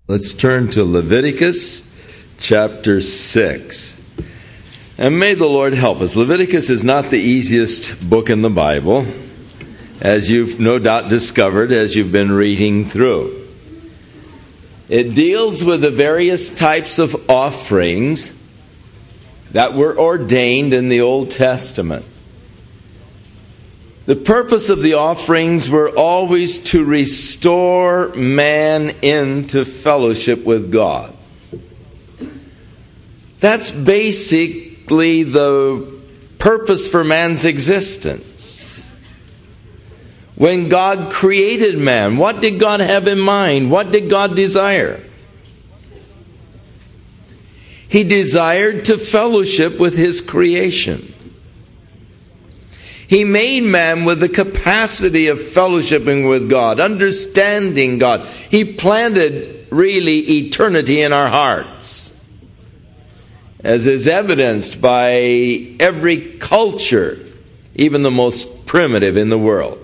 Let's turn to Leviticus chapter 6. And may the Lord help us. Leviticus is not the easiest book in the Bible, as you've no doubt discovered as you've been reading through. It deals with the various types of offerings that were ordained in the Old Testament. The purpose of the offerings were always to restore man into fellowship with God. That's basically the purpose for man's existence. When God created man, what did God have in mind? What did God desire? He desired to fellowship with His creation. He made man with the capacity of fellowshipping with God, understanding God. He planted really eternity in our hearts, as is evidenced by every culture, even the most primitive in the world.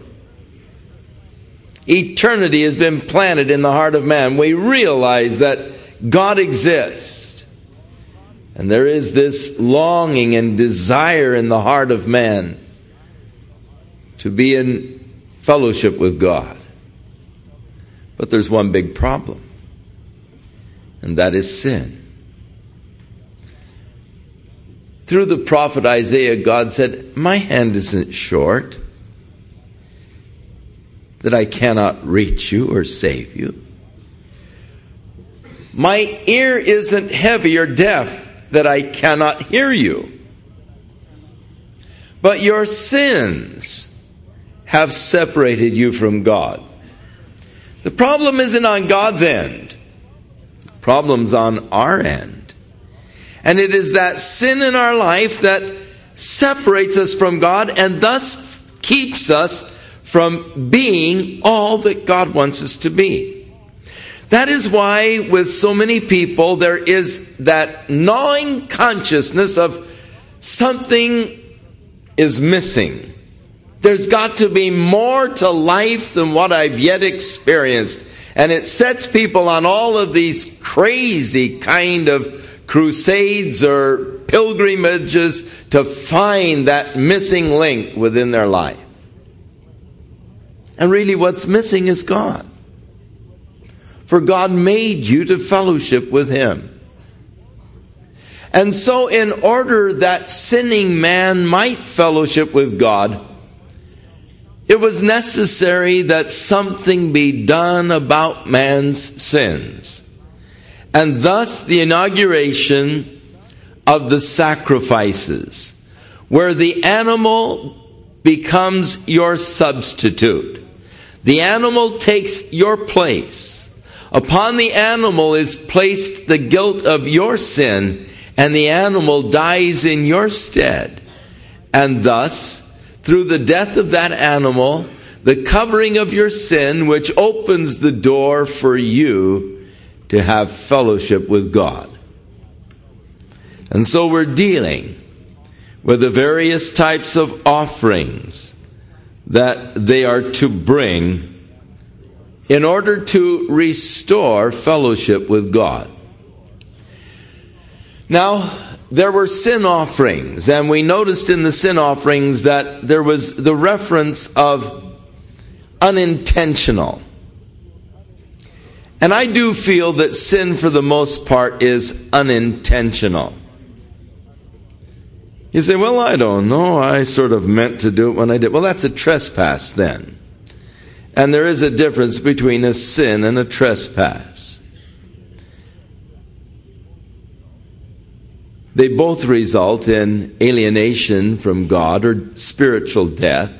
Eternity has been planted in the heart of man. We realize that God exists. And there is this longing and desire in the heart of man to be in fellowship with God. But there's one big problem, and that is sin. Through the prophet Isaiah, God said, "My hand isn't short, that I cannot reach you or save you. My ear isn't heavy or deaf, that I cannot hear you. But your sins have separated you from God." The problem isn't on God's end. The problem's on our end. And it is that sin in our life that separates us from God and thus keeps us from being all that God wants us to be. That is why with so many people there is that gnawing consciousness of something is missing. There's got to be more to life than what I've yet experienced. And it sets people on all of these crazy kind of crusades or pilgrimages to find that missing link within their life. And really what's missing is God. For God made you to fellowship with Him. And so in order that sinning man might fellowship with God, it was necessary that something be done about man's sins. And thus the inauguration of the sacrifices, where the animal becomes your substitute. The animal takes your place. Upon the animal is placed the guilt of your sin, and the animal dies in your stead. And thus, through the death of that animal, the covering of your sin, which opens the door for you to have fellowship with God. And so we're dealing with the various types of offerings that they are to bring in order to restore fellowship with God. Now, there were sin offerings, and we noticed in the sin offerings that there was the reference of unintentional. And I do feel that sin for the most part is unintentional. You say, well, I don't know, I sort of meant to do it when I did. Well, that's a trespass then. And there is a difference between a sin and a trespass. They both result in alienation from God or spiritual death.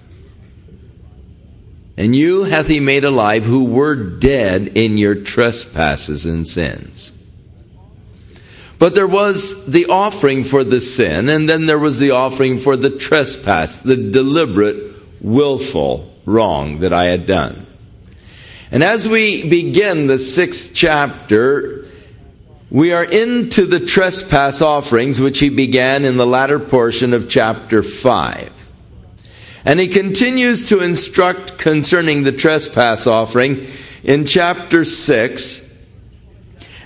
And you hath He made alive who were dead in your trespasses and sins. But there was the offering for the sin, and then there was the offering for the trespass, the deliberate, willful wrong that I had done. And as we begin the 6th chapter, we are into the trespass offerings, which he began in the latter portion of chapter 5. And he continues to instruct concerning the trespass offering in chapter 6,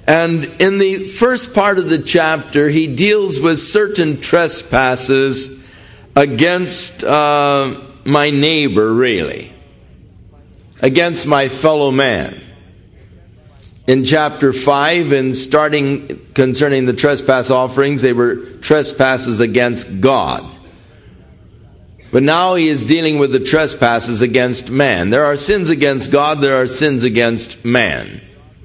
And in the first part of the chapter, he deals with certain trespasses against my neighbor, really. Against my fellow man. In chapter 5, and starting concerning the trespass offerings, they were trespasses against God. But now he is dealing with the trespasses against man. There are sins against God, there are sins against man.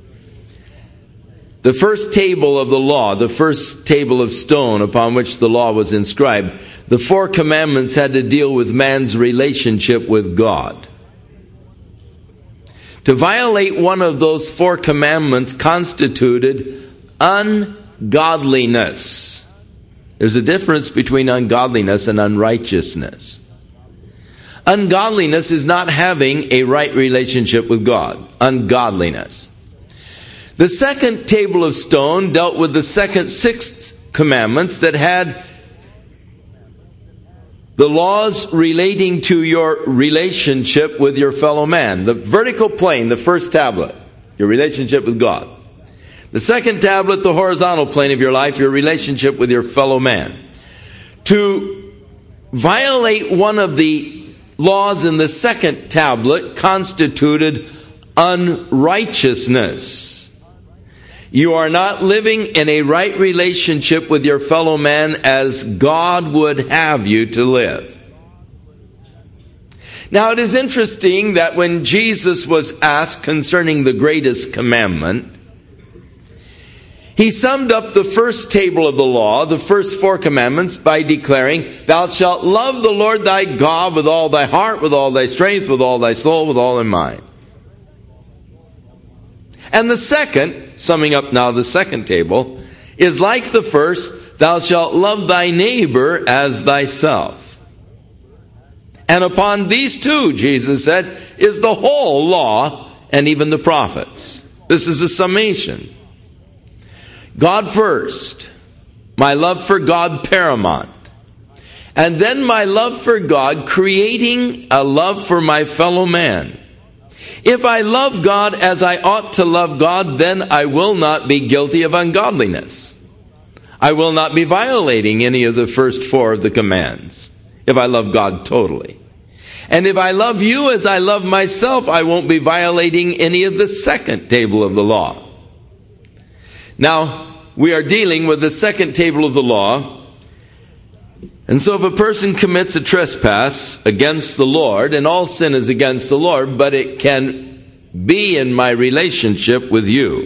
The first table of the law, the first table of stone upon which the law was inscribed, the 4 commandments had to deal with man's relationship with God. To violate one of those 4 commandments constituted ungodliness. There's a difference between ungodliness and unrighteousness. Ungodliness is not having a right relationship with God. Ungodliness. The second table of stone dealt with the second 6 commandments that had the laws relating to your relationship with your fellow man. The vertical plane, the first tablet, your relationship with God. The second tablet, the horizontal plane of your life, your relationship with your fellow man. To violate one of the laws in the second tablet constituted unrighteousness. You are not living in a right relationship with your fellow man as God would have you to live. Now it is interesting that when Jesus was asked concerning the greatest commandment, he summed up the first table of the law, the first 4 commandments, by declaring, "Thou shalt love the Lord thy God with all thy heart, with all thy strength, with all thy soul, with all thy mind." And the second, summing up now the second table, is like the first, "Thou shalt love thy neighbor as thyself." And upon these 2, Jesus said, is the whole law and even the prophets. This is a summation. God first, my love for God paramount, and then my love for God creating a love for my fellow man. If I love God as I ought to love God, then I will not be guilty of ungodliness. I will not be violating any of the first 4 of the commands, if I love God totally. And if I love you as I love myself, I won't be violating any of the second table of the law. Now, we are dealing with the second table of the law. And so if a person commits a trespass against the Lord, and all sin is against the Lord, but it can be in my relationship with you.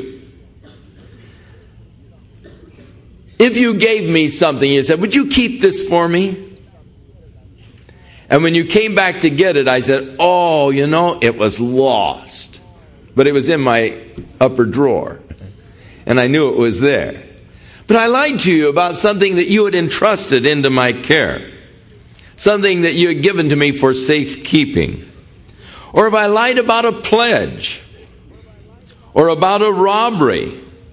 If you gave me something, you said, "Would you keep this for me?" And when you came back to get it, I said, "Oh, it was lost. But it was in my upper drawer. And I knew it was there. But I lied to you about something that you had entrusted into my care. Something that you had given to me for safekeeping. Or if I lied about a pledge. Or about a robbery.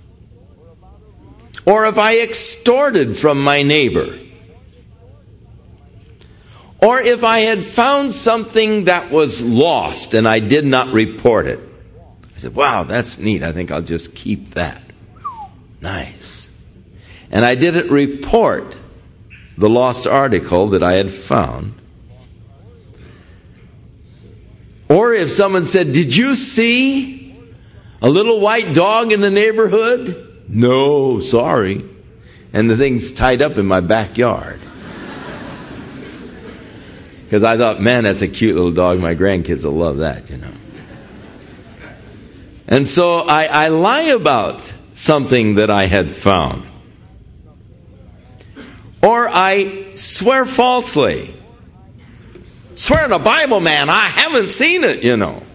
Or if I extorted from my neighbor. Or if I had found something that was lost and I did not report it. I said, wow, that's neat. I think I'll just keep that. Nice. And I didn't report the lost article that I had found. Or if someone said, "Did you see a little white dog in the neighborhood?" "No, sorry." And the thing's tied up in my backyard. Because I thought, man, that's a cute little dog. My grandkids will love that, And so I lie about something that I had found. Or I swear falsely. Swear on the Bible, man, I haven't seen it,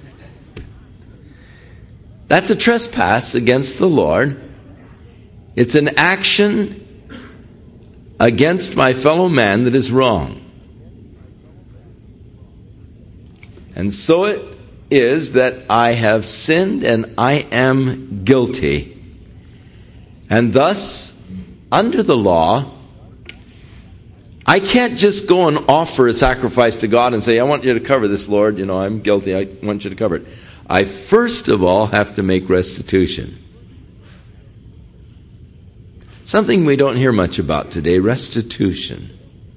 That's a trespass against the Lord. It's an action against my fellow man that is wrong. And so it is that I have sinned and I am guilty. And thus, under the law, I can't just go and offer a sacrifice to God and say, "I want you to cover this, Lord. I'm guilty. I want you to cover it." I first of all have to make restitution. Something we don't hear much about today, restitution.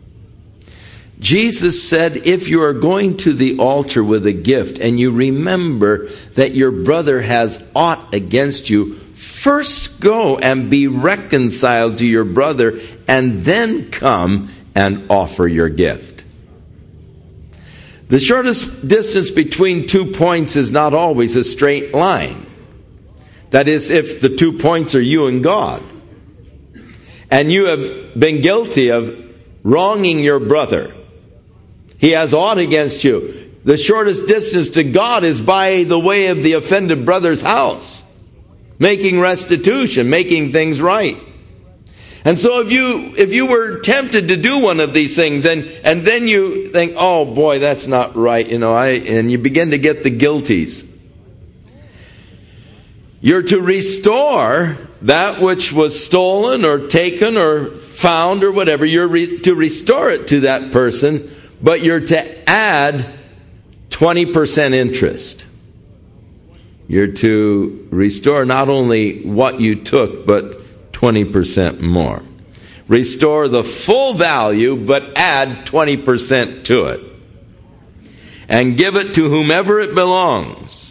Jesus said, if you are going to the altar with a gift and you remember that your brother has aught against you, first go and be reconciled to your brother and then come and offer your gift. The shortest distance between 2 points is not always a straight line. That is, if the 2 points are you and God, and you have been guilty of wronging your brother, he has aught against you, the shortest distance to God is by the way of the offended brother's house, making restitution, making things right. And so if you were tempted to do one of these things and then you think, oh boy, that's not right, and you begin to get the guilties. You're to restore that which was stolen or taken or found or whatever. You're to restore it to that person, but you're to add 20% interest. You're to restore not only what you took, but 20% more. Restore the full value, but add 20% to it. And give it to whomever it belongs.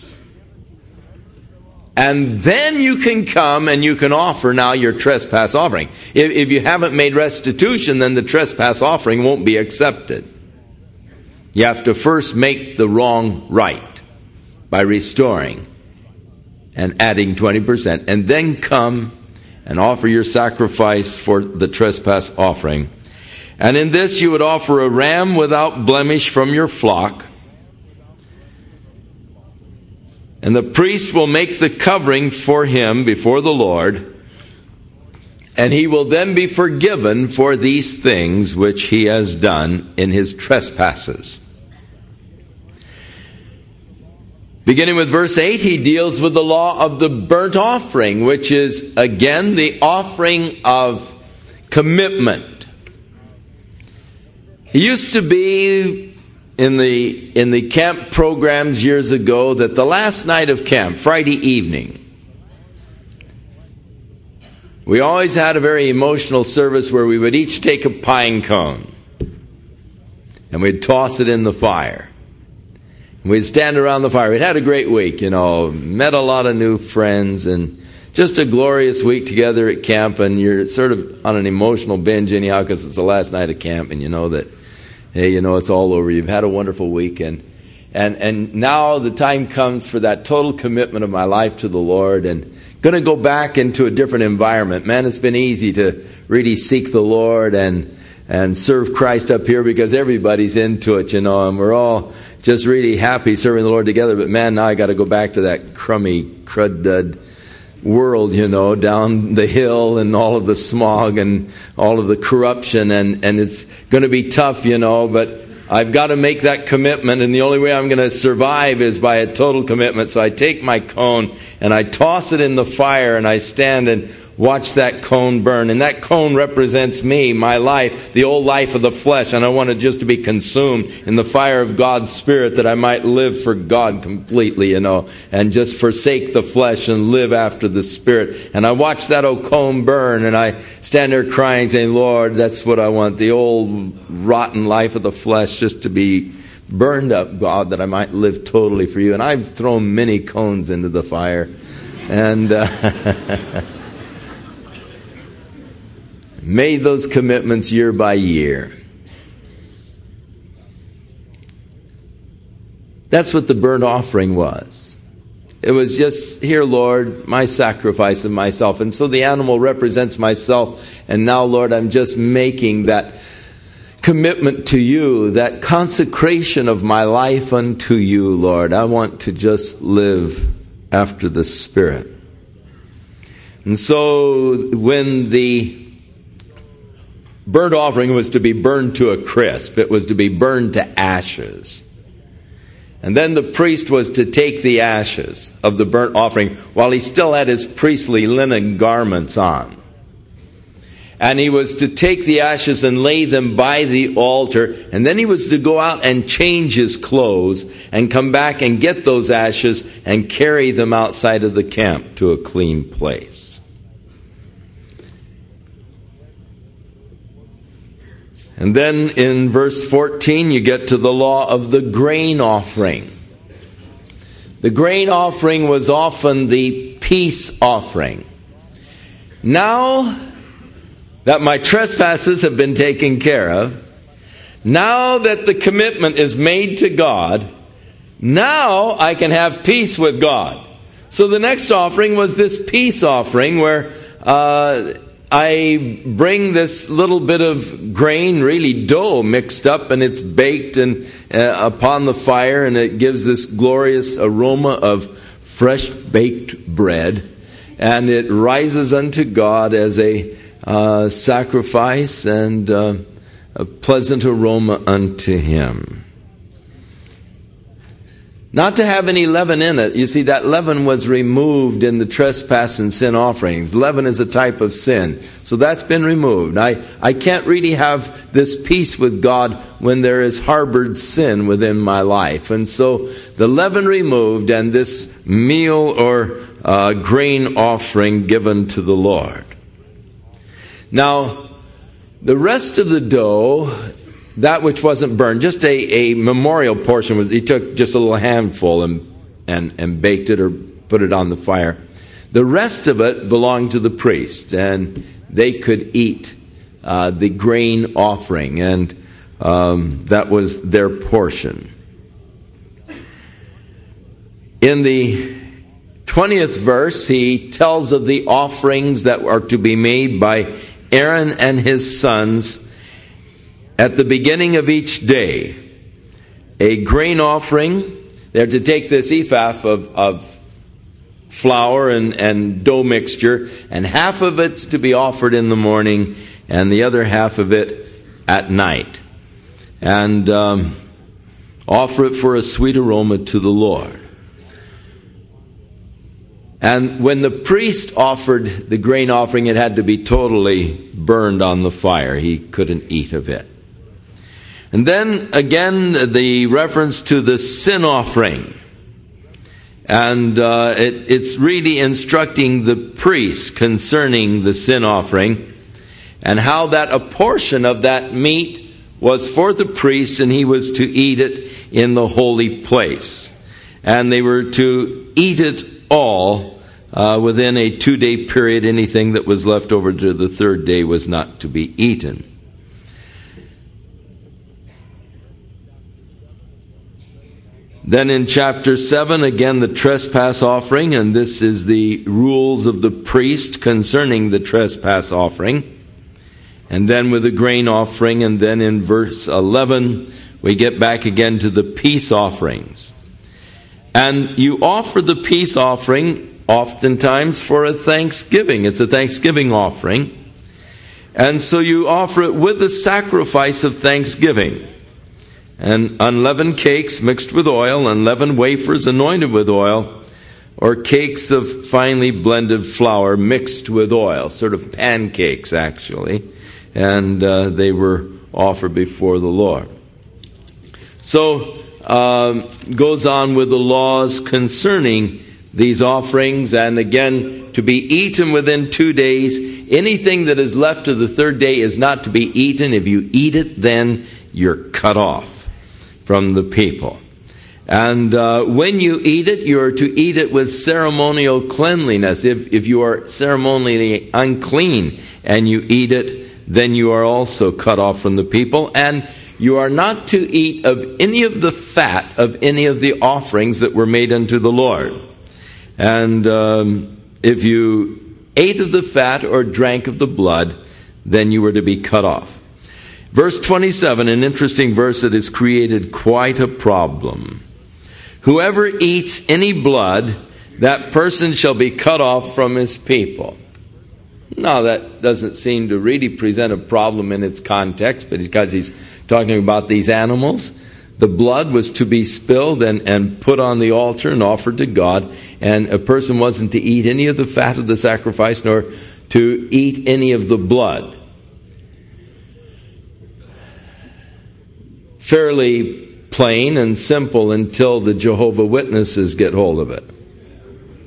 And then you can come and you can offer now your trespass offering. If you haven't made restitution, then the trespass offering won't be accepted. You have to first make the wrong right by restoring and adding 20%, and then come and offer your sacrifice for the trespass offering. And in this you would offer a ram without blemish from your flock. And the priest will make the covering for him before the Lord, and he will then be forgiven for these things which he has done in his trespasses. Beginning with verse 8, he deals with the law of the burnt offering, which is, again, the offering of commitment. It used to be in the camp programs years ago that the last night of camp, Friday evening, we always had a very emotional service where we would each take a pine cone and we'd toss it in the fire. We'd stand around the fire. We'd had a great week, met a lot of new friends, and just a glorious week together at camp. And you're sort of on an emotional binge anyhow because it's the last night of camp, and you know that, hey, it's all over. You've had a wonderful weekend. And now the time comes for that total commitment of my life to the Lord, and going to go back into a different environment. Man, it's been easy to really seek the Lord and serve Christ up here because everybody's into it, and we're all just really happy serving the Lord together. But man, now I got to go back to that crummy, crud world, down the hill and all of the smog and all of the corruption, and it's going to be tough, but I've got to make that commitment, and the only way I'm going to survive is by a total commitment. So I take my cone and I toss it in the fire, and I stand and watch that cone burn. And that cone represents me, my life, the old life of the flesh. And I want it just to be consumed in the fire of God's Spirit, that I might live for God completely, and just forsake the flesh and live after the Spirit. And I watch that old cone burn, and I stand there crying, saying, Lord, that's what I want, the old rotten life of the flesh just to be burned up, God, that I might live totally for you. And I've thrown many cones into the fire. And made those commitments year by year. That's what the burnt offering was. It was just, here, Lord, my sacrifice of myself. And so the animal represents myself. And now, Lord, I'm just making that commitment to you, that consecration of my life unto you, Lord. I want to just live after the Spirit. And so when the burnt offering was to be burned to a crisp, it was to be burned to ashes. And then the priest was to take the ashes of the burnt offering while he still had his priestly linen garments on. And he was to take the ashes and lay them by the altar. And then he was to go out and change his clothes and come back and get those ashes and carry them outside of the camp to a clean place. And then in verse 14, you get to the law of the grain offering. The grain offering was often the peace offering. Now that my trespasses have been taken care of, now that the commitment is made to God, now I can have peace with God. So the next offering was this peace offering where I bring this little bit of grain, really dough, mixed up, and it's baked and upon the fire, and it gives this glorious aroma of fresh baked bread, and it rises unto God as a sacrifice and a pleasant aroma unto Him. Not to have any leaven in it. You see, that leaven was removed in the trespass and sin offerings. Leaven is a type of sin. So that's been removed. I can't really have this peace with God when there is harbored sin within my life. And so the leaven removed, and this meal or grain offering given to the Lord. Now, the rest of the dough, that which wasn't burned, just a memorial portion, was he took just a little handful and baked it or put it on the fire. The rest of it belonged to the priest, and they could eat the grain offering, and that was their portion. In the 20th verse, he tells of the offerings that are to be made by Aaron and his sons at the beginning of each day. A grain offering. They're to take this ephah of flour and dough mixture, and half of it's to be offered in the morning, and the other half of it at night. And offer it for a sweet aroma to the Lord. And when the priest offered the grain offering, it had to be totally burned on the fire. He couldn't eat of it. And then again, the reference to the sin offering. And it's really instructing the priest concerning the sin offering, and how that a portion of that meat was for the priest, and he was to eat it in the holy place. And they were to eat it all within a 2-day period. Anything that was left over to the third day was not to be eaten. Then in chapter 7, again, the trespass offering, and this is the rules of the priest concerning the trespass offering. And then with the grain offering, and then in verse 11, we get back again to the peace offerings. And you offer the peace offering oftentimes for a thanksgiving. It's a thanksgiving offering. And so you offer it with the sacrifice of thanksgiving. And unleavened cakes mixed with oil, unleavened wafers anointed with oil, or cakes of finely blended flour mixed with oil, sort of pancakes actually, and they were offered before the Lord. So goes on with the laws concerning these offerings, and again, to be eaten within 2 days. Anything that is left to the third day is not to be eaten. If you eat it, then you're cut off from the people. And when you eat it, you're to eat it with ceremonial cleanliness. If you are ceremonially unclean and you eat it, then you are also cut off from the people. And you are not to eat of any of the fat of any of the offerings that were made unto the Lord. And if you ate of the fat or drank of the blood, then you were to be cut off. Verse 27, an interesting verse that has created quite a problem. Whoever eats any blood, that person shall be cut off from his people. Now, that doesn't seem to really present a problem in its context, but because he's talking about these animals, the blood was to be spilled and put on the altar and offered to God, and a person wasn't to eat any of the fat of the sacrifice, nor to eat any of the blood. Fairly plain and simple until the Jehovah Witnesses get hold of it.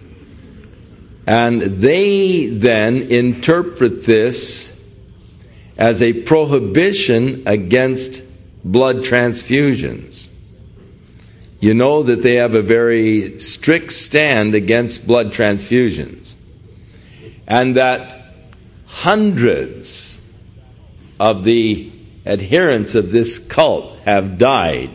And they then interpret this as a prohibition against blood transfusions. You know that they have a very strict stand against blood transfusions, and that hundreds of the adherents of this cult have died.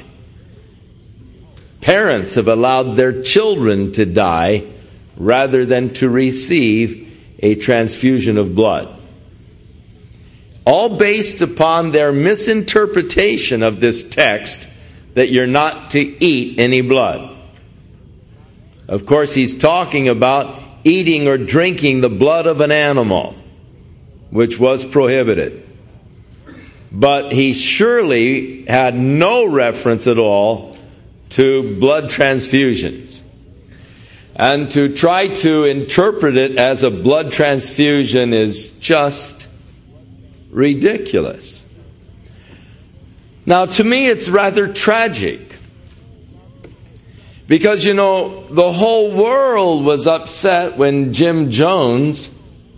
Parents have allowed their children to die rather than to receive a transfusion of blood. All based upon their misinterpretation of this text that you're not to eat any blood. Of course, he's talking about eating or drinking the blood of an animal, which was prohibited. But he surely had no reference at all to blood transfusions. And to try to interpret it as a blood transfusion is just ridiculous. Now, to me, it's rather tragic. Because, you know, the whole world was upset when Jim Jones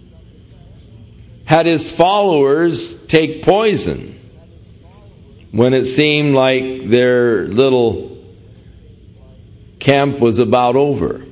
had his followers take poison when it seemed like their little camp was about over.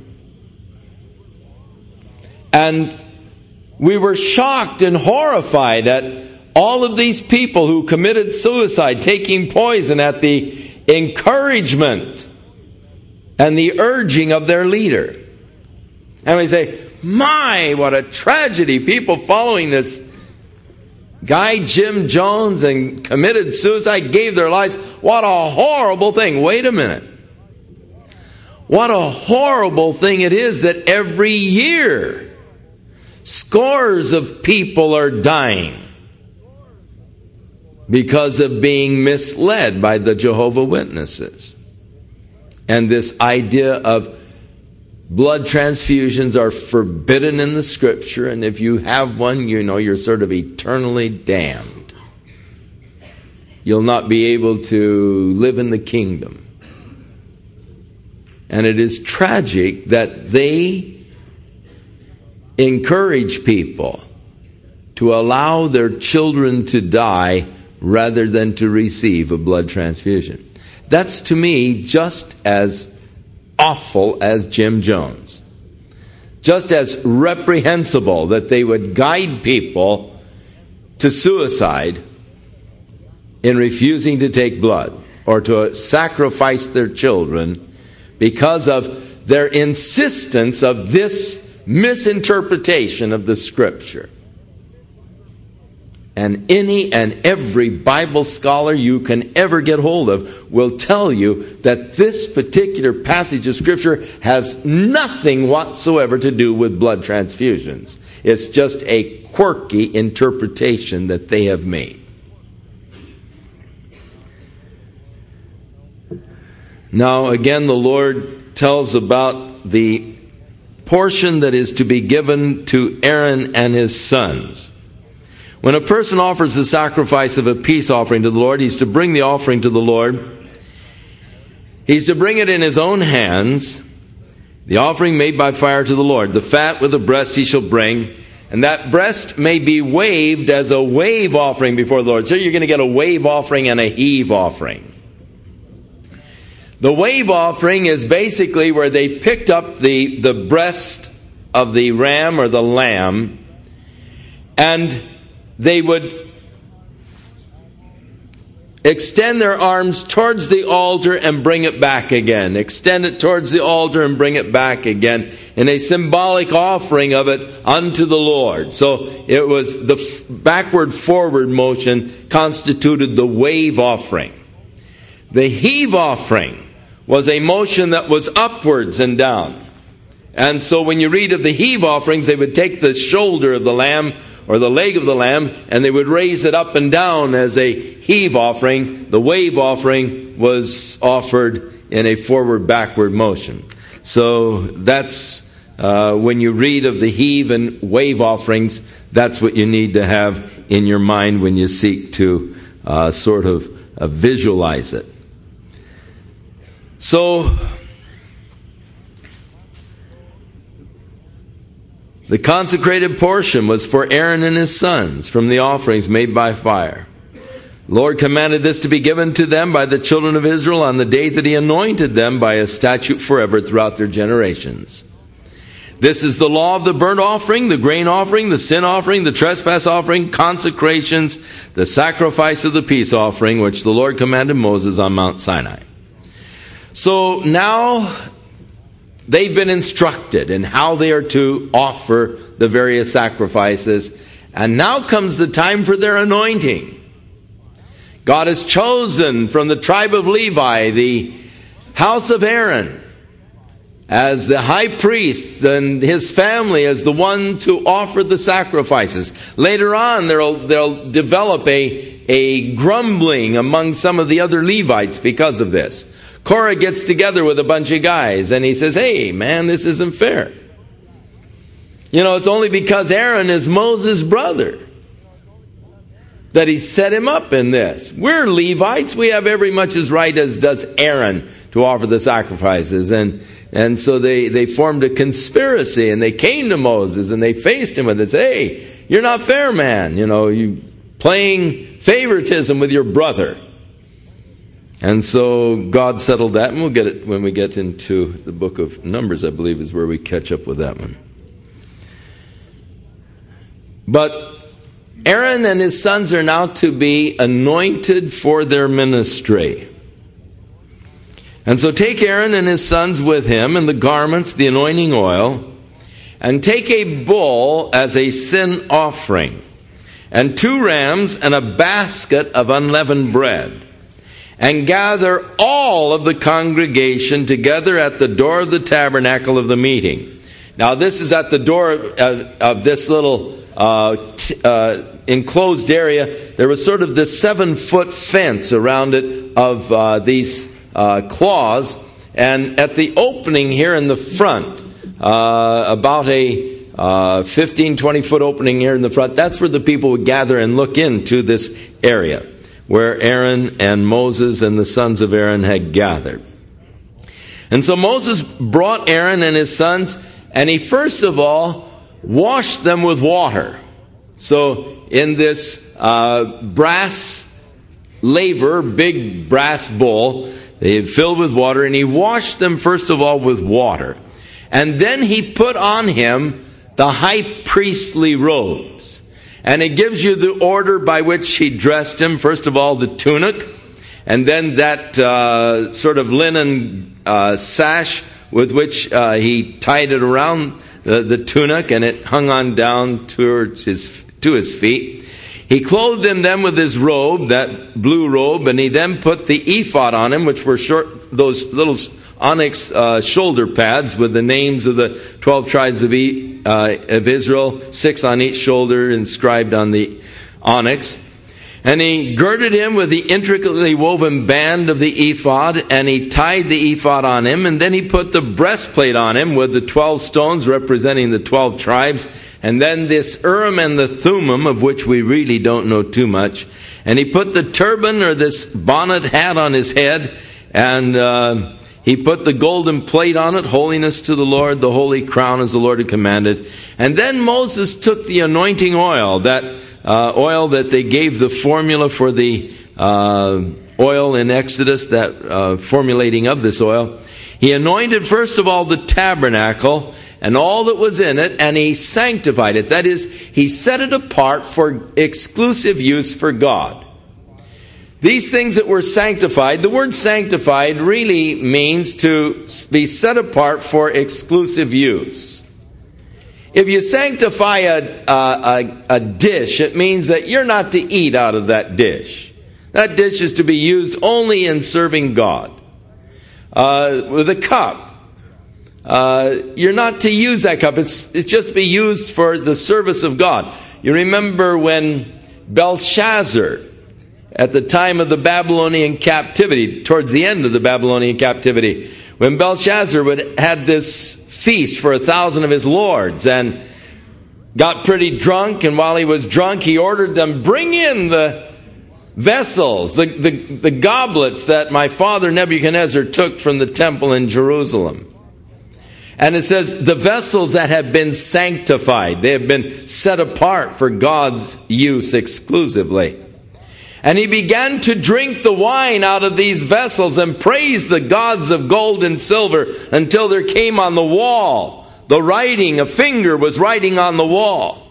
And we were shocked and horrified at all of these people who committed suicide, taking poison at the encouragement and the urging of their leader. And we say, my, what a tragedy. People following this guy, Jim Jones, and committed suicide, gave their lives. What a horrible thing. Wait a minute. What a horrible thing it is that every year scores of people are dying because of being misled by the Jehovah's Witnesses. And this idea of blood transfusions are forbidden in the Scripture, and if you have one, you know you're sort of eternally damned. You'll not be able to live in the kingdom. And it is tragic that they encourage people to allow their children to die rather than to receive a blood transfusion. That's, to me, just as awful as Jim Jones. Just as reprehensible that they would guide people to suicide in refusing to take blood or to sacrifice their children because of their insistence of this misinterpretation of the Scripture. And any and every Bible scholar you can ever get hold of will tell you that this particular passage of Scripture has nothing whatsoever to do with blood transfusions. It's just a quirky interpretation that they have made. Now, again, the Lord tells about the portion that is to be given to Aaron and his sons. When a person offers the sacrifice of a peace offering to the Lord, he's to bring the offering to the Lord. He's to bring it in his own hands, the offering made by fire to the Lord. The fat with the breast he shall bring, and that breast may be waved as a wave offering before the Lord. So you're going to get a wave offering and a heave offering. The wave offering is basically where they picked up the breast of the ram or the lamb, and they would extend their arms towards the altar and bring it back again. Extend it towards the altar and bring it back again in a symbolic offering of it unto the Lord. So it was the backward-forward motion constituted the wave offering. The heave offering was a motion that was upwards and down. And so when you read of the heave offerings, they would take the shoulder of the lamb or the leg of the lamb, and they would raise it up and down as a heave offering. The wave offering was offered in a forward-backward motion. So that's when you read of the heave and wave offerings, that's what you need to have in your mind when you seek to sort of visualize it. So The consecrated portion was for Aaron and his sons from the offerings made by fire. The Lord commanded this to be given to them by the children of Israel on the day that he anointed them by a statute forever throughout their generations. This is the law of the burnt offering, the grain offering, the sin offering, the trespass offering, consecrations, the sacrifice of the peace offering, which the Lord commanded Moses on Mount Sinai. So now they've been instructed in how they are to offer the various sacrifices. And now comes the time for their anointing. God has chosen from the tribe of Levi the house of Aaron as the high priest and his family as the one to offer the sacrifices. Later on, they'll develop a grumbling among some of the other Levites because of this. Korah gets together with a bunch of guys and he says, hey, man, this isn't fair. You know, it's only because Aaron is Moses' brother that he set him up in this. We're Levites. We have every much as right as does Aaron to offer the sacrifices. And so they formed a conspiracy and they came to Moses and they faced him with it. Hey, you're not fair, man. You know, you playing favoritism with your brother. And so God settled that, and we'll get it when we get into the book of Numbers, I believe, is where we catch up with that one. But Aaron and his sons are now to be anointed for their ministry. And so take Aaron and his sons with him, and the garments, the anointing oil, and take a bull as a sin offering, and 2 rams and a basket of unleavened bread. And gather all of the congregation together at the door of the tabernacle of the meeting. Now this is at the door of this little enclosed area. There was sort of this 7-foot fence around it of these claws. And at the opening here in the front, about a 15, 20-foot opening here in the front, that's where the people would gather and look into this area where Aaron and Moses and the sons of Aaron had gathered. And so Moses brought Aaron and his sons, and he first of all washed them with water. So in this brass laver, big brass bowl, they had filled with water, and he washed them first of all with water. And then he put on him the high priestly robes. And it gives you the order by which he dressed him. First of all, the tunic, and then that sort of linen sash with which he tied it around the tunic, and it hung on down to his feet. He clothed him then with his robe, that blue robe, and he then put the ephod on him, which were those little onyx shoulder pads with the names of the 12 tribes of Israel, 6 on each shoulder inscribed on the onyx. And he girded him with the intricately woven band of the ephod, and he tied the ephod on him, and then he put the breastplate on him with the 12 stones representing the 12 tribes, and then this Urim and the Thummim, of which we really don't know too much. And he put the turban, or this bonnet hat, on his head, and he put the golden plate on it, holiness to the Lord, the holy crown as the Lord had commanded. And then Moses took the anointing oil, that oil that they gave the formula for the oil in Exodus, that formulating of this oil. He anointed first of all the tabernacle and all that was in it, and he sanctified it. That is, he set it apart for exclusive use for God. These things that were sanctified, the word sanctified really means to be set apart for exclusive use. If you sanctify a dish, it means that you're not to eat out of that dish. That dish is to be used only in serving God. With a cup, you're not to use that cup. It's just to be used for the service of God. You remember when Belshazzar, at the time of the Babylonian captivity, towards the end of the Babylonian captivity, when Belshazzar had this feast for 1,000 of his lords and got pretty drunk, and while he was drunk, he ordered them, bring in the vessels, the goblets that my father Nebuchadnezzar took from the temple in Jerusalem. And it says, the vessels that have been sanctified. They have been set apart for God's use exclusively. And he began to drink the wine out of these vessels and praise the gods of gold and silver until there came on the wall the writing, a finger was writing on the wall.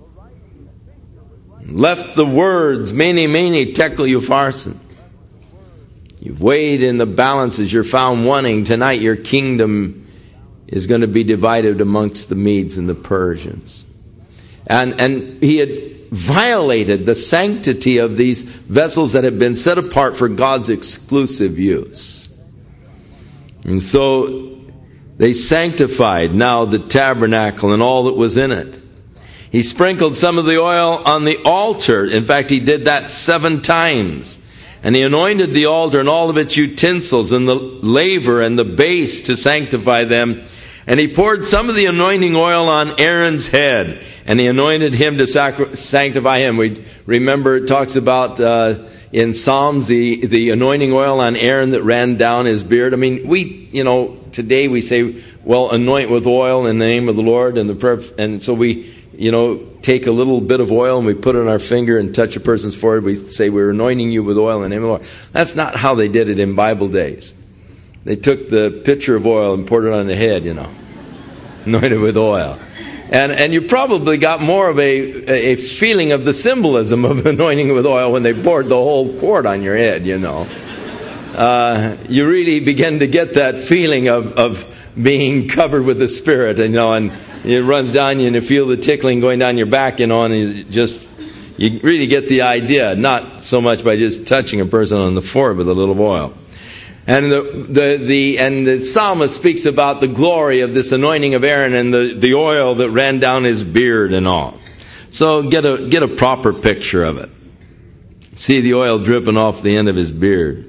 Left the words, mene, mene, tekel upharsin. You've weighed in the balances, you're found wanting. Tonight your kingdom is going to be divided amongst the Medes and the Persians. And he had violated the sanctity of these vessels that had been set apart for God's exclusive use. And so they sanctified now the tabernacle and all that was in it. He sprinkled some of the oil on the altar. In fact, he did that 7 times. And he anointed the altar and all of its utensils and the laver and the base to sanctify them. And he poured some of the anointing oil on Aaron's head. And he anointed him to sanctify him. We remember it talks about in Psalms the anointing oil on Aaron that ran down his beard. I mean, today we say, well, anoint with oil in the name of the Lord. And so we, take a little bit of oil and we put it on our finger and touch a person's forehead. We say, we're anointing you with oil in the name of the Lord. That's not how they did it in Bible days. They took the pitcher of oil and poured it on the head, anointed with oil. And you probably got more of a feeling of the symbolism of anointing with oil when they poured the whole quart on your head, You really begin to get that feeling of being covered with the Spirit, and it runs down you and you feel the tickling going down your back, and you really get the idea, not so much by just touching a person on the forehead with a little oil. And the psalmist speaks about the glory of this anointing of Aaron and the oil that ran down his beard and all. So get a proper picture of it. See the oil dripping off the end of his beard.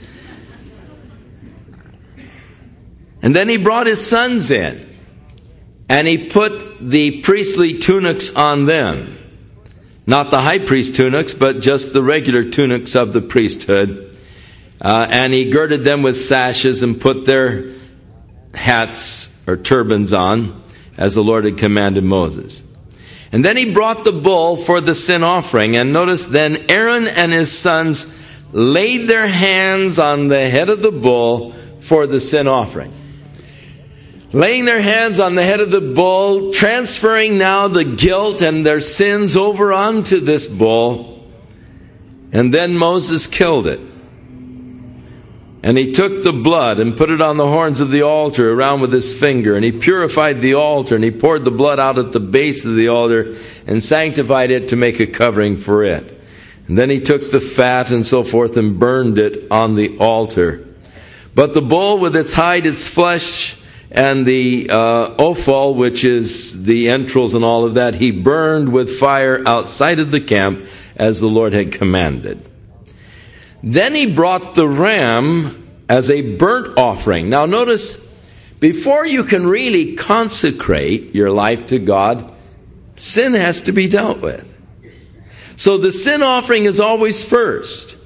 And then he brought his sons in. And he put the priestly tunics on them. Not the high priest tunics, but just the regular tunics of the priesthood. And he girded them with sashes and put their hats or turbans on, as the Lord had commanded Moses. And then he brought the bull for the sin offering. And notice, then Aaron and his sons laid their hands on the head of the bull for the sin offering. Laying their hands on the head of the bull, transferring now the guilt and their sins over onto this bull. And then Moses killed it. And he took the blood and put it on the horns of the altar around with his finger. And he purified the altar, and he poured the blood out at the base of the altar and sanctified it to make a covering for it. And then he took the fat and so forth and burned it on the altar. But the bull with its hide, its flesh, and the offal, which is the entrails and all of that, he burned with fire outside of the camp as the Lord had commanded. Then he brought the ram as a burnt offering. Now notice, before you can really consecrate your life to God, sin has to be dealt with. So the sin offering is always first.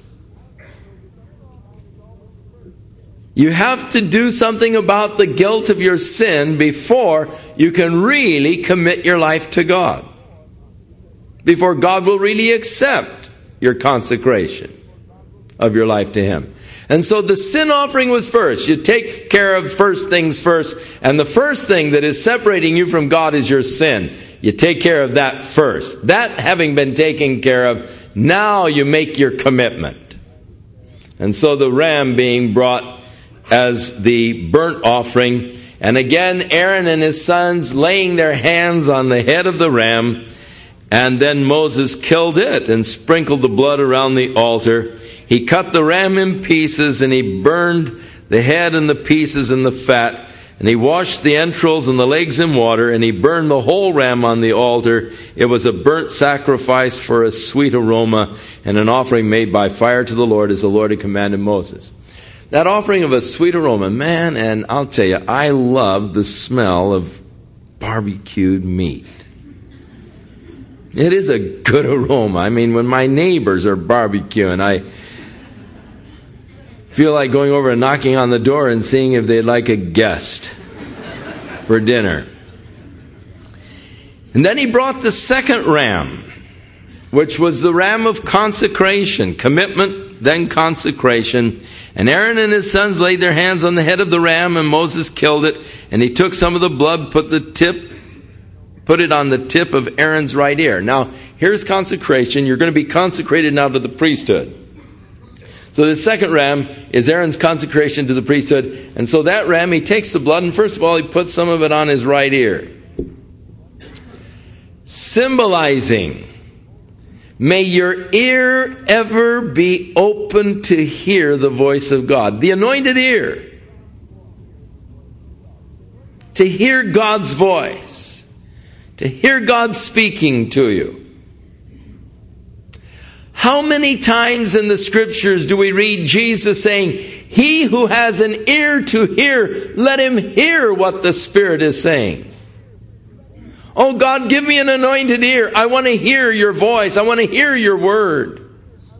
You have to do something about the guilt of your sin before you can really commit your life to God. Before God will really accept your consecration of your life to Him. And so the sin offering was first. You take care of first things first. And the first thing that is separating you from God is your sin. You take care of that first. That having been taken care of, now you make your commitment. And so the ram being brought as the burnt offering. And again, Aaron and his sons laying their hands on the head of the ram. And then Moses killed it and sprinkled the blood around the altar. He cut the ram in pieces, and he burned the head and the pieces and the fat. And he washed the entrails and the legs in water, and he burned the whole ram on the altar. It was a burnt sacrifice for a sweet aroma, and an offering made by fire to the Lord, as the Lord had commanded Moses. That offering of a sweet aroma, man, and I'll tell you, I love the smell of barbecued meat. It is a good aroma. I mean, when my neighbors are barbecuing, I feel like going over and knocking on the door and seeing if they'd like a guest for dinner. And then he brought the second ram, which was the ram of consecration, commitment, then consecration. And Aaron and his sons laid their hands on the head of the ram, and Moses killed it. And he took some of the blood, put it on the tip of Aaron's right ear. Now, here's consecration. You're going to be consecrated now to the priesthood. So the second ram is Aaron's consecration to the priesthood. And so that ram, he takes the blood, and first of all, he puts some of it on his right ear. Symbolizing, may your ear ever be open to hear the voice of God. The anointed ear. To hear God's voice. To hear God speaking to you. How many times in the scriptures do we read Jesus saying, he who has an ear to hear, let him hear what the Spirit is saying. Oh God, give me an anointed ear. I want to hear your voice. I want to hear your word.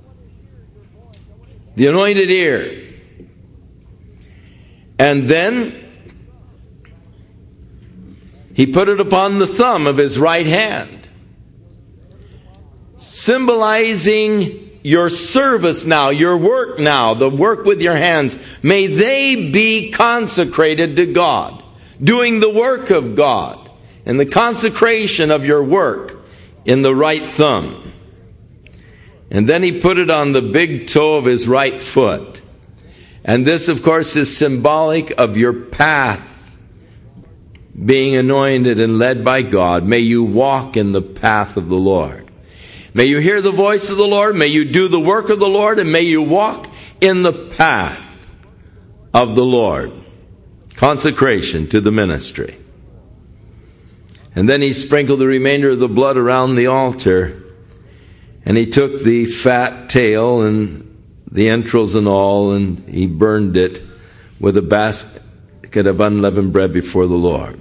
The anointed ear. And then he put it upon the thumb of his right hand, symbolizing your service now, your work now, the work with your hands. May they be consecrated to God, doing the work of God. And the consecration of your work in the right thumb. And then he put it on the big toe of his right foot. And this, of course, is symbolic of your path being anointed and led by God. May you walk in the path of the Lord. May you hear the voice of the Lord. May you do the work of the Lord. And may you walk in the path of the Lord. Consecration to the ministry. And then he sprinkled the remainder of the blood around the altar. And he took the fat tail and the entrails and all, and he burned it with a basket of unleavened bread before the Lord.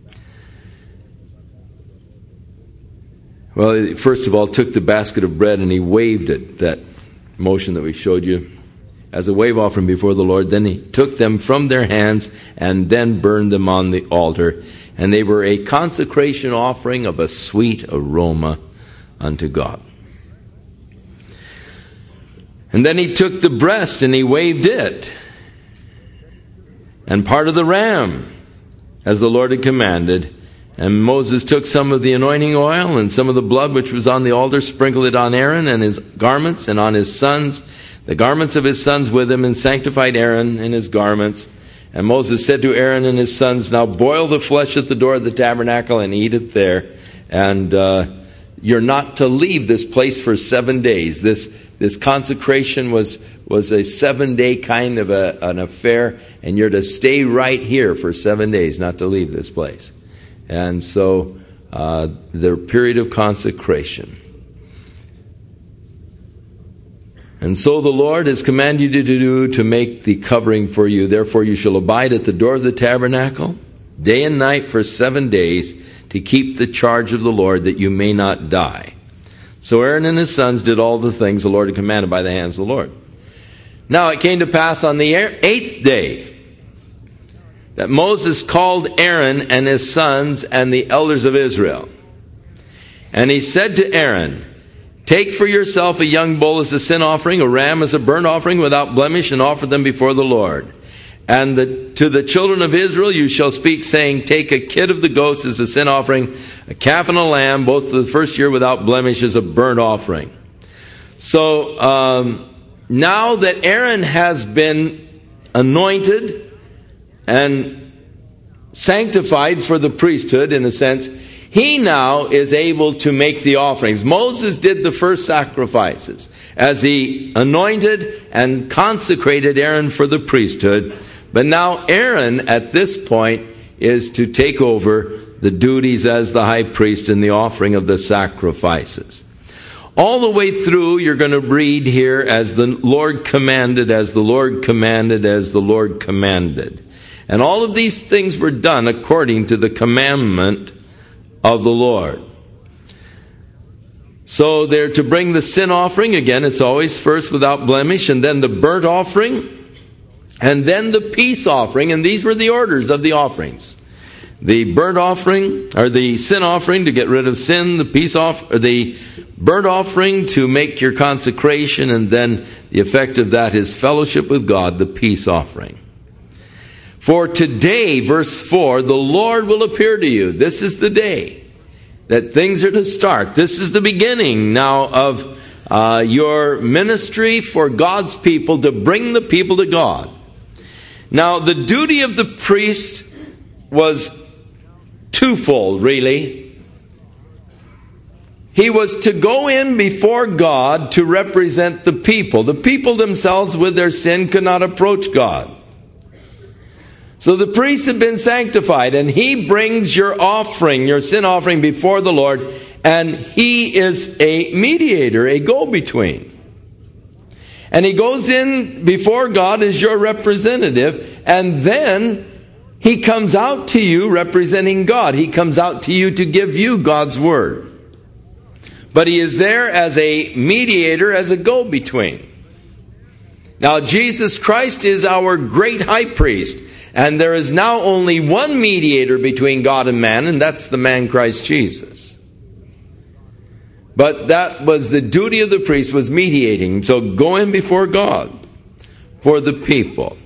Well, he first of all took the basket of bread and he waved it, that motion that we showed you, as a wave offering before the Lord. Then he took them from their hands and then burned them on the altar. And they were a consecration offering of a sweet aroma unto God. And then he took the breast and he waved it, and part of the ram, as the Lord had commanded. And Moses took some of the anointing oil and some of the blood which was on the altar, sprinkled it on Aaron and his garments, and on his sons, the garments of his sons with him, and sanctified Aaron and his garments. And Moses said to Aaron and his sons, now boil the flesh at the door of the tabernacle and eat it there. And you're not to leave this place for 7 days. This consecration was a 7-day kind of an affair. And you're to stay right here for 7 days, not to leave this place. And so the period of consecration. And so the Lord has commanded you to do, to make the covering for you. Therefore you shall abide at the door of the tabernacle, day and night for 7 days, to keep the charge of the Lord, that you may not die. So Aaron and his sons did all the things the Lord had commanded by the hands of the Lord. Now it came to pass on the 8th day that Moses called Aaron and his sons and the elders of Israel. And he said to Aaron, take for yourself a young bull as a sin offering, a ram as a burnt offering without blemish, and offer them before the Lord. And to the children of Israel you shall speak, saying, take a kid of the goats as a sin offering, a calf and a lamb, both of the first year without blemish, as a burnt offering. So now that Aaron has been anointed and sanctified for the priesthood, in a sense, he now is able to make the offerings. Moses did the first sacrifices as he anointed and consecrated Aaron for the priesthood. But now Aaron, at this point, is to take over the duties as the high priest in the offering of the sacrifices. All the way through, you're going to read here, as the Lord commanded, as the Lord commanded, as the Lord commanded. And all of these things were done according to the commandment of the Lord. So they're to bring the sin offering. Again, it's always first without blemish, and then the burnt offering, and then the peace offering. And these were the orders of the offerings. The burnt offering, or the sin offering to get rid of sin, the burnt offering to make your consecration, and then the effect of that is fellowship with God, the peace offering. For today, verse 4, the Lord will appear to you. This is the day that things are to start. This is the beginning now of your ministry for God's people, to bring the people to God. Now, the duty of the priest was twofold, really. He was to go in before God to represent the people. The people themselves, with their sin, could not approach God. So the priest had been sanctified, and he brings your offering, your sin offering, before the Lord, and he is a mediator, a go-between. And he goes in before God as your representative, and then he comes out to you representing God. He comes out to you to give you God's word. But he is there as a mediator, as a go-between. Now, Jesus Christ is our great high priest. And there is now only one mediator between God and man, and that's the man Christ Jesus. But that was the duty of the priest, was mediating. So go in before God for the people.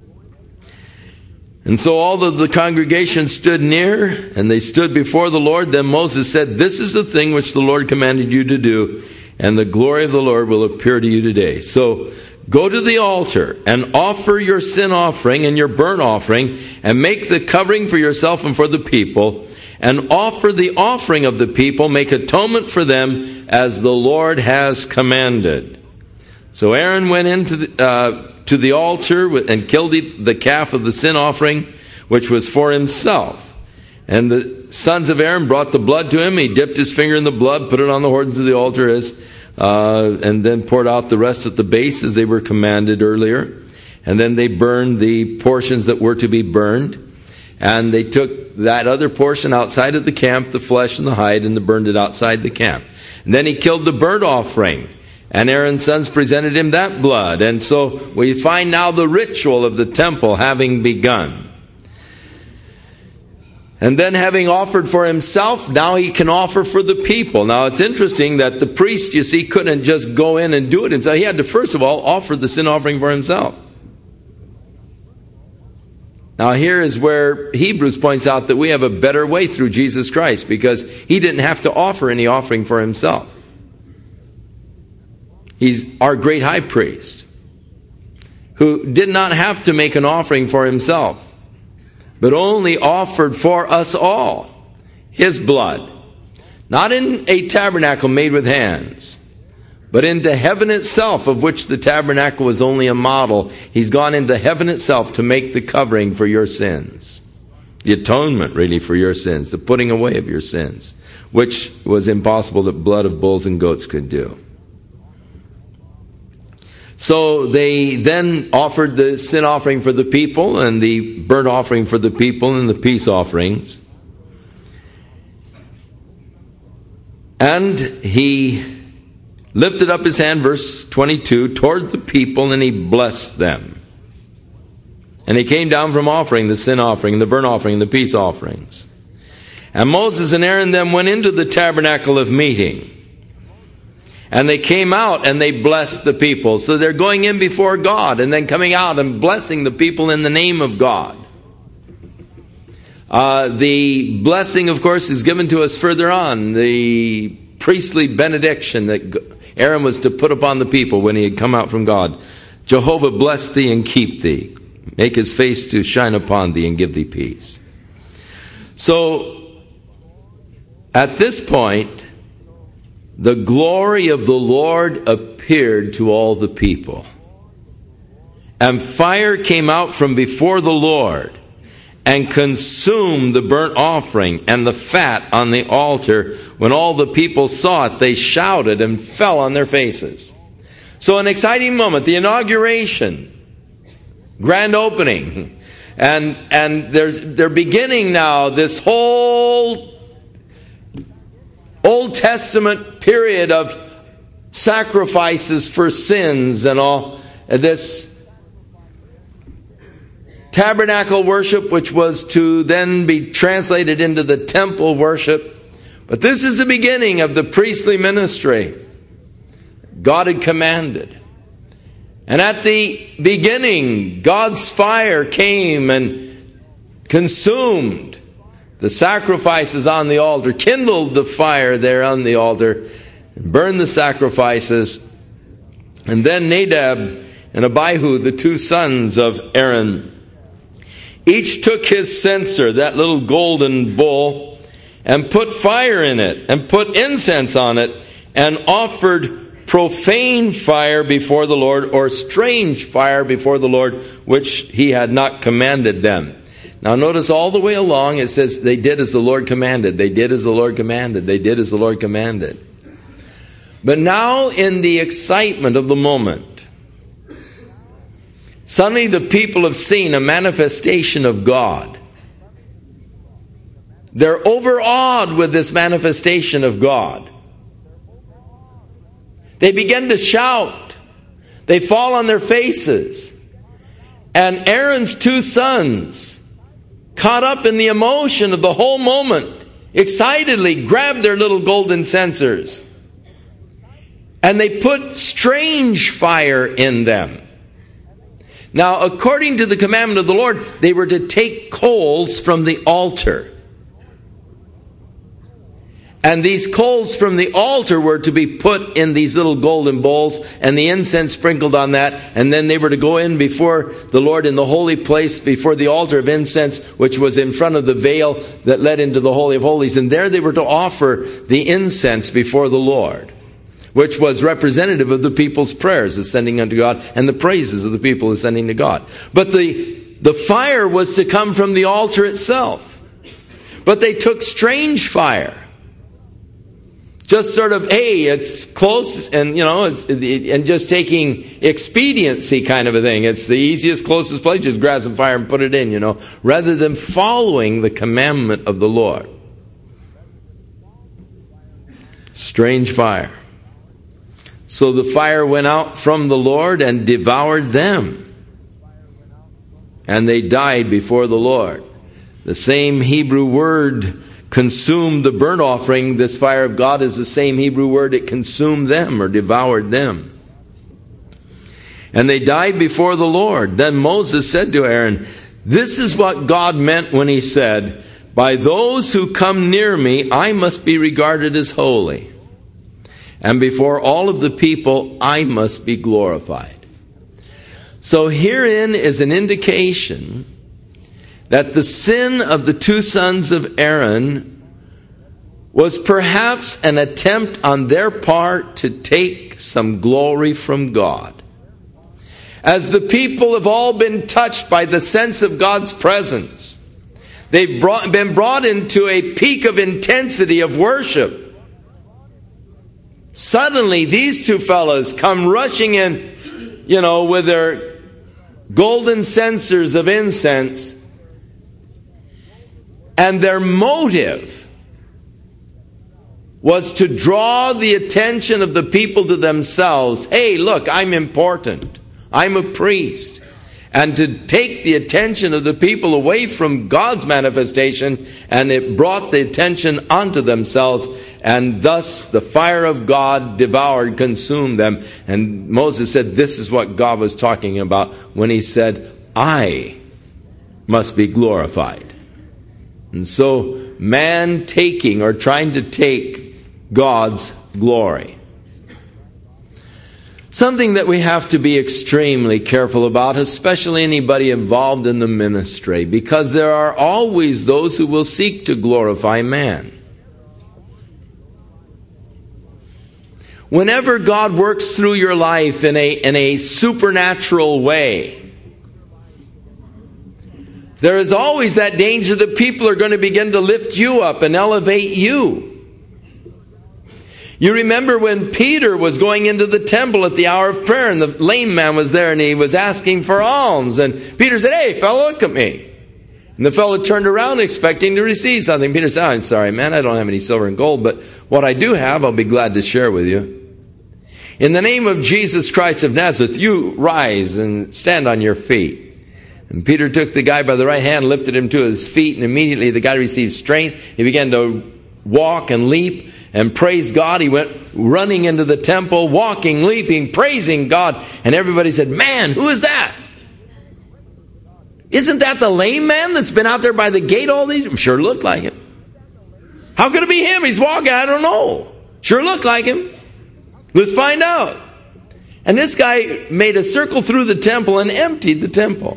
And so all of the congregation stood near, and they stood before the Lord. Then Moses said, "This is the thing which the Lord commanded you to do, and the glory of the Lord will appear to you today." So go to the altar and offer your sin offering and your burnt offering, and make the covering for yourself and for the people, and offer the offering of the people, make atonement for them as the Lord has commanded. So Aaron went into to the altar and killed the calf of the sin offering, which was for himself. And the sons of Aaron brought the blood to him. He dipped his finger in the blood, put it on the horns of the altar, and then poured out the rest at the base as they were commanded earlier. And then they burned the portions that were to be burned. And they took that other portion outside of the camp, the flesh and the hide, and they burned it outside the camp. And then he killed the burnt offering. And Aaron's sons presented him that blood. And so we find now the ritual of the temple having begun. And then having offered for himself, now he can offer for the people. Now it's interesting that the priest, you see, couldn't just go in and do it himself. He had to first of all offer the sin offering for himself. Now here is where Hebrews points out that we have a better way through Jesus Christ, because he didn't have to offer any offering for himself. He's our great high priest, who did not have to make an offering for himself, but only offered for us all his blood, not in a tabernacle made with hands, but into heaven itself, of which the tabernacle was only a model. He's gone into heaven itself to make the covering for your sins, the atonement really for your sins, the putting away of your sins, which was impossible that blood of bulls and goats could do. So they then offered the sin offering for the people, and the burnt offering for the people, and the peace offerings. And he lifted up his hand, verse 22, toward the people, and he blessed them. And he came down from offering the sin offering, the burnt offering, and the peace offerings. And Moses and Aaron then went into the tabernacle of meeting. And they came out and they blessed the people. So they're going in before God and then coming out and blessing the people in the name of God. The blessing, of course, is given to us further on. The priestly benediction that Aaron was to put upon the people when he had come out from God. Jehovah bless thee and keep thee. Make his face to shine upon thee and give thee peace. So, at this point, the glory of the Lord appeared to all the people. And fire came out from before the Lord and consumed the burnt offering and the fat on the altar. When all the people saw it, they shouted and fell on their faces. So an exciting moment, the inauguration, grand opening. And they're beginning now this whole Old Testament period of sacrifices for sins and all this tabernacle worship, which was to then be translated into the temple worship. But this is the beginning of the priestly ministry God had commanded. And at the beginning, God's fire came and consumed the sacrifices on the altar, kindled the fire there on the altar, and burned the sacrifices. And then Nadab and Abihu, the two sons of Aaron, each took his censer, that little golden bull, and put fire in it, and put incense on it, and offered profane fire before the Lord, or strange fire before the Lord, which he had not commanded them. Now notice all the way along it says they did as the Lord commanded. They did as the Lord commanded. They did as the Lord commanded. But now in the excitement of the moment, suddenly the people have seen a manifestation of God. They're overawed with this manifestation of God. They begin to shout. They fall on their faces. And Aaron's two sons, caught up in the emotion of the whole moment, excitedly grabbed their little golden censers. And they put strange fire in them. Now, according to the commandment of the Lord, they were to take coals from the altar. And these coals from the altar were to be put in these little golden bowls, and the incense sprinkled on that. And then they were to go in before the Lord in the holy place, before the altar of incense, which was in front of the veil that led into the Holy of Holies. And there they were to offer the incense before the Lord, which was representative of the people's prayers ascending unto God and the praises of the people ascending to God. But the fire was to come from the altar itself. But they took strange fire. Just sort of, hey, it's close, and and just taking expediency kind of a thing. It's the easiest, closest place. Just grab some fire and put it in, rather than following the commandment of the Lord. Strange fire. So the fire went out from the Lord and devoured them, and they died before the Lord. The same Hebrew word consumed the burnt offering. This fire of God is the same Hebrew word. It consumed them or devoured them. And they died before the Lord. Then Moses said to Aaron, "This is what God meant when he said, 'By those who come near me, I must be regarded as holy. And before all of the people, I must be glorified.'" So herein is an indication that the sin of the two sons of Aaron was perhaps an attempt on their part to take some glory from God. As the people have all been touched by the sense of God's presence, they've been brought into a peak of intensity of worship. Suddenly, these two fellows come rushing in, with their golden censers of incense. And their motive was to draw the attention of the people to themselves. Hey, look, I'm important. I'm a priest. And to take the attention of the people away from God's manifestation, and it brought the attention onto themselves, and thus the fire of God devoured, consumed them. And Moses said this is what God was talking about when he said, "I must be glorified." And so man taking or trying to take God's glory. Something that we have to be extremely careful about, especially anybody involved in the ministry, because there are always those who will seek to glorify man. Whenever God works through your life in a supernatural way, there is always that danger that people are going to begin to lift you up and elevate you. You remember when Peter was going into the temple at the hour of prayer, and the lame man was there, and he was asking for alms. And Peter said, "Hey, fellow, look at me." And the fellow turned around expecting to receive something. Peter said, "I'm sorry, man, I don't have any silver and gold, but what I do have, I'll be glad to share with you. In the name of Jesus Christ of Nazareth, you rise and stand on your feet." And Peter took the guy by the right hand, lifted him to his feet, and immediately the guy received strength. He began to walk and leap and praise God. He went running into the temple, walking, leaping, praising God. And everybody said, "Man, who is that? Isn't that the lame man that's been out there by the gate all these?" Sure looked like him. How could it be him? He's walking. I don't know. Sure looked like him. Let's find out. And this guy made a circle through the temple and emptied the temple.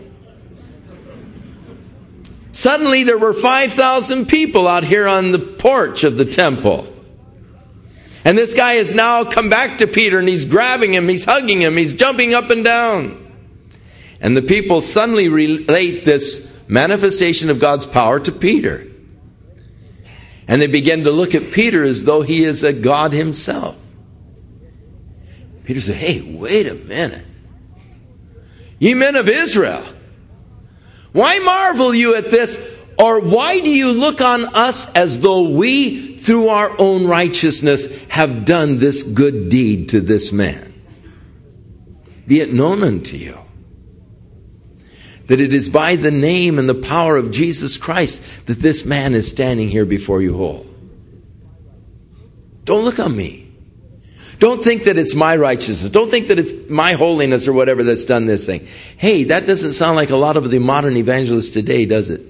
Suddenly there were 5,000 people out here on the porch of the temple. And this guy has now come back to Peter, and he's grabbing him, he's hugging him, he's jumping up and down. And the people suddenly relate this manifestation of God's power to Peter. And they begin to look at Peter as though he is a God himself. Peter said, "Hey, wait a minute. Ye men of Israel, why marvel you at this? Or why do you look on us as though we, through our own righteousness, have done this good deed to this man? Be it known unto you that it is by the name and the power of Jesus Christ that this man is standing here before you whole. Don't look on me. Don't think that it's my righteousness. Don't think that it's my holiness or whatever that's done this thing." Hey, that doesn't sound like a lot of the modern evangelists today, does it?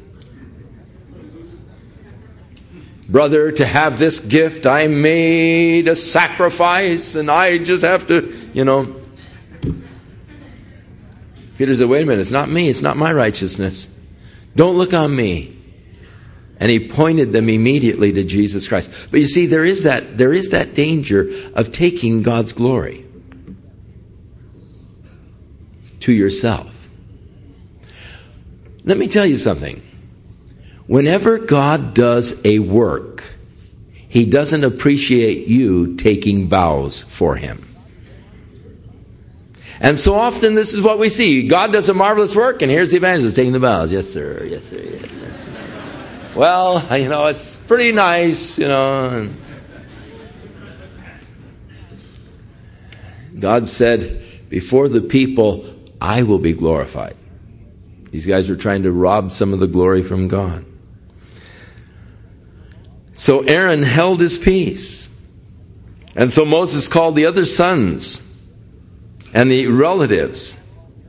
Brother, to have this gift, I made a sacrifice and I just have to, Peter said, "Wait a minute, it's not me. It's not my righteousness. Don't look on me." And he pointed them immediately to Jesus Christ. But you see, there is that danger of taking God's glory to yourself. Let me tell you something. Whenever God does a work, He doesn't appreciate you taking bows for Him. And so often this is what we see. God does a marvelous work, and here's the evangelist taking the bows. "Yes, sir. Yes, sir. Yes, sir. Well, it's pretty nice, God said, before the people, I will be glorified. These guys were trying to rob some of the glory from God. So Aaron held his peace. And so Moses called the other sons and the relatives.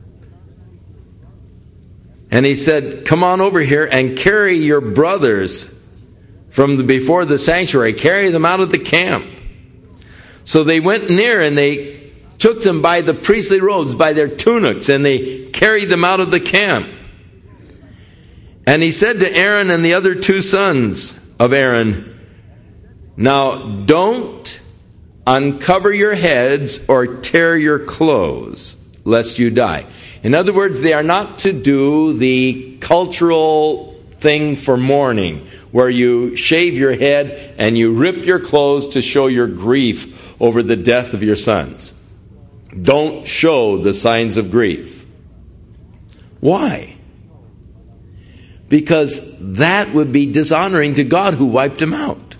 And he said, "Come on over here and carry your brothers from before the sanctuary. Carry them out of the camp." So they went near and they took them by the priestly robes, by their tunics, and they carried them out of the camp. And he said to Aaron and the other two sons of Aaron, "Now don't uncover your heads or tear your clothes, lest you die." In other words, they are not to do the cultural thing for mourning, where you shave your head and you rip your clothes to show your grief over the death of your sons. Don't show the signs of grief. Why? Because that would be dishonoring to God who wiped them out.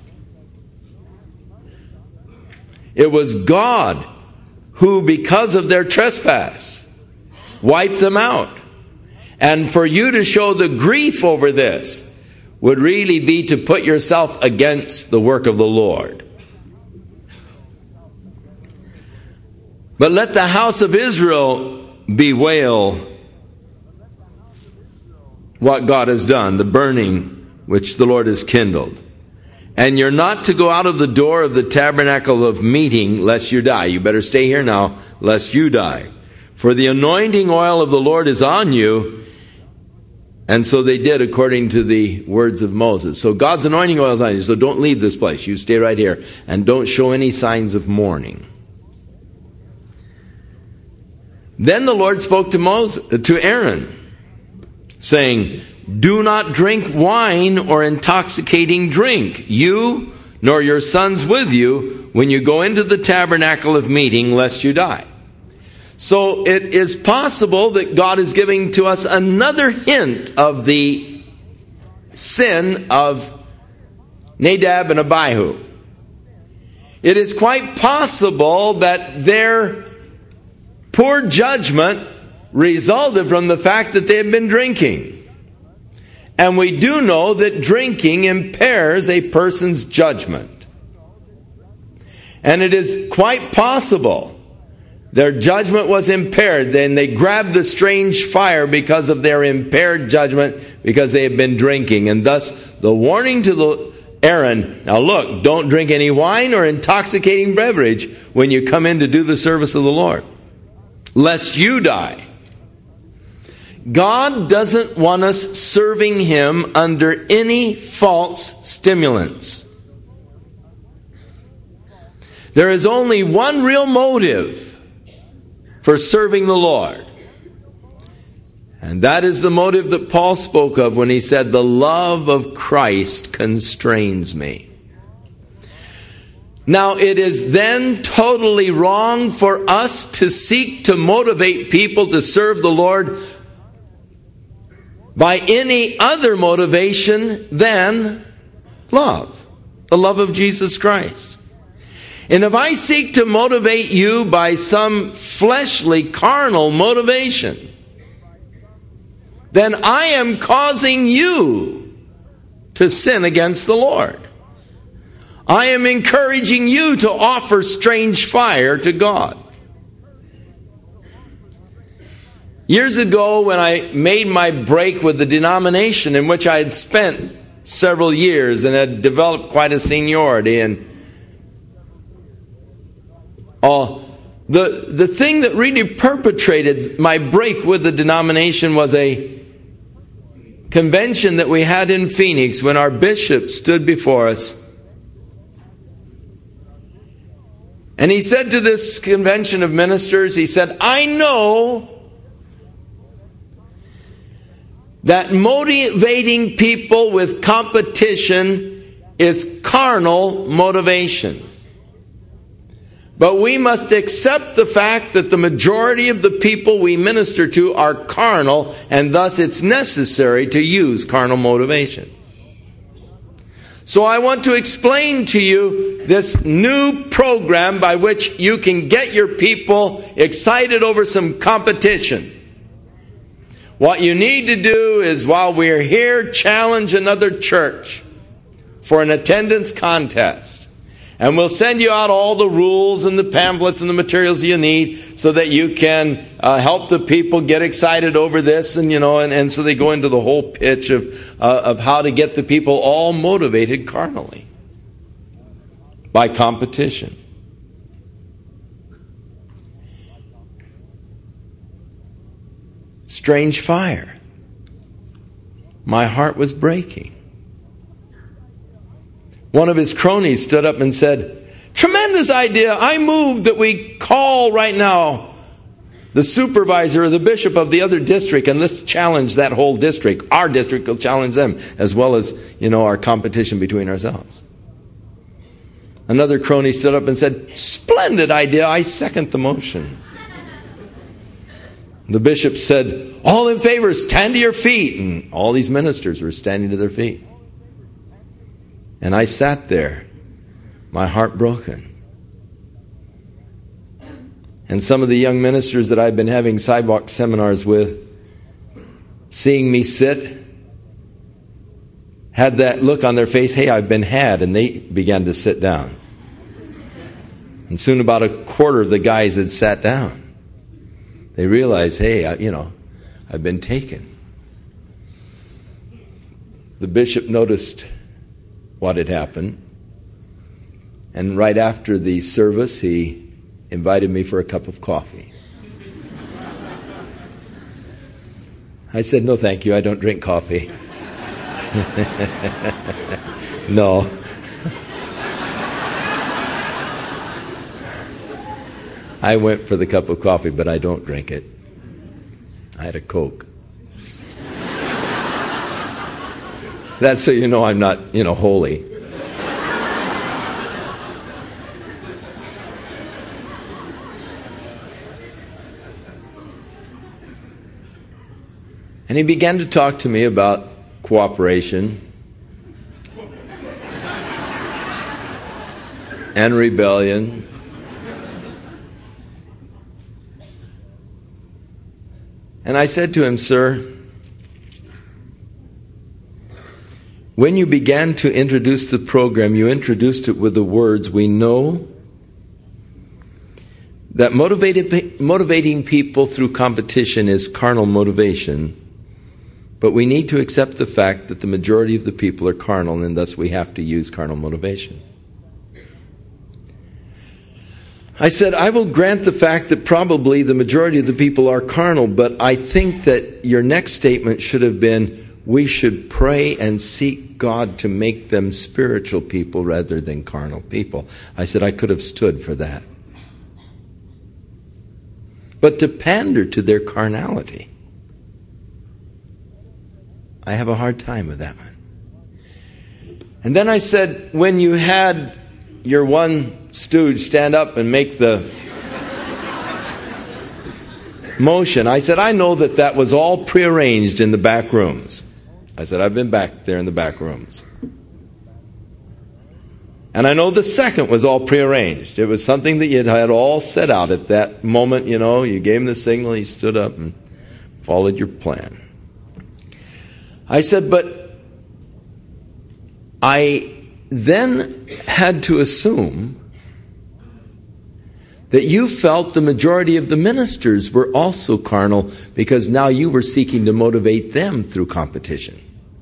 It was God who, because of their trespass, wiped them out. And for you to show the grief over this would really be to put yourself against the work of the Lord. But let the house of Israel bewail what God has done, the burning which the Lord has kindled. And you're not to go out of the door of the tabernacle of meeting lest you die. You better stay here now lest you die. For the anointing oil of the Lord is on you. And so they did according to the words of Moses. So God's anointing oil is on you. So don't leave this place. You stay right here. And don't show any signs of mourning. Then the Lord spoke to Aaron, saying, "Do not drink wine or intoxicating drink, you nor your sons with you, when you go into the tabernacle of meeting, lest you die." So it is possible that God is giving to us another hint of the sin of Nadab and Abihu. It is quite possible that their poor judgment resulted from the fact that they had been drinking. And we do know that drinking impairs a person's judgment. And it is quite possible their judgment was impaired. Then they grabbed the strange fire because of their impaired judgment, because they had been drinking. And thus the warning to Aaron, now look, don't drink any wine or intoxicating beverage when you come in to do the service of the Lord, lest you die. God doesn't want us serving Him under any false stimulants. There is only one real motive for serving the Lord. And that is the motive that Paul spoke of when he said, the love of Christ constrains me. Now, it is then totally wrong for us to seek to motivate people to serve the Lord by any other motivation than love, the love of Jesus Christ. And if I seek to motivate you by some fleshly, carnal motivation, then I am causing you to sin against the Lord. I am encouraging you to offer strange fire to God. Years ago, when I made my break with the denomination in which I had spent several years and had developed quite a seniority, and the thing that really perpetrated my break with the denomination was a convention that we had in Phoenix when our bishop stood before us. And he said to this convention of ministers, he said, I know that motivating people with competition is carnal motivation. But we must accept the fact that the majority of the people we minister to are carnal, and thus it's necessary to use carnal motivation. So I want to explain to you this new program by which you can get your people excited over some competition. What you need to do is, while we're here, challenge another church for an attendance contest. And we'll send you out all the rules and the pamphlets and the materials you need so that you can help the people get excited over this, and so they go into the whole pitch of how to get the people all motivated carnally by competition. Strange fire. My heart was breaking. One of his cronies stood up and said, tremendous idea. I move that we call right now the supervisor or the bishop of the other district, and let's challenge that whole district. Our district will challenge them, as well as, our competition between ourselves. Another crony stood up and said, splendid idea. I second the motion. The bishop said, all in favor, stand to your feet. And all these ministers were standing to their feet. And I sat there, my heart broken. And some of the young ministers that I've been having sidewalk seminars with, seeing me sit, had that look on their face, hey, I've been had, and they began to sit down. And soon about a quarter of the guys had sat down. They realized, hey, I've been taken. The bishop noticed what had happened. And right after the service, he invited me for a cup of coffee. I said, no, thank you. I don't drink coffee. No. I went for the cup of coffee, but I don't drink it. I had a Coke. That's so you know I'm not, holy. And he began to talk to me about cooperation and rebellion. And I said to him, "Sir, when you began to introduce the program, you introduced it with the words, 'We know that motivating people through competition is carnal motivation, but we need to accept the fact that the majority of the people are carnal, and thus we have to use carnal motivation.'" I said, "I will grant the fact that probably the majority of the people are carnal, but I think that your next statement should have been, we should pray and seek God to make them spiritual people rather than carnal people." I said, I could have stood for that. But to pander to their carnality, I have a hard time with that one. And then I said, when you had your one stooge stand up and make the motion, I said, I know that that was all prearranged in the back rooms. I said, I've been back there in the back rooms. And I know the second was all prearranged. It was something that you had all set out at that moment, you know. You gave him the signal, he stood up and followed your plan. I said, but I then had to assume that you felt the majority of the ministers were also carnal because now you were seeking to motivate them through competition.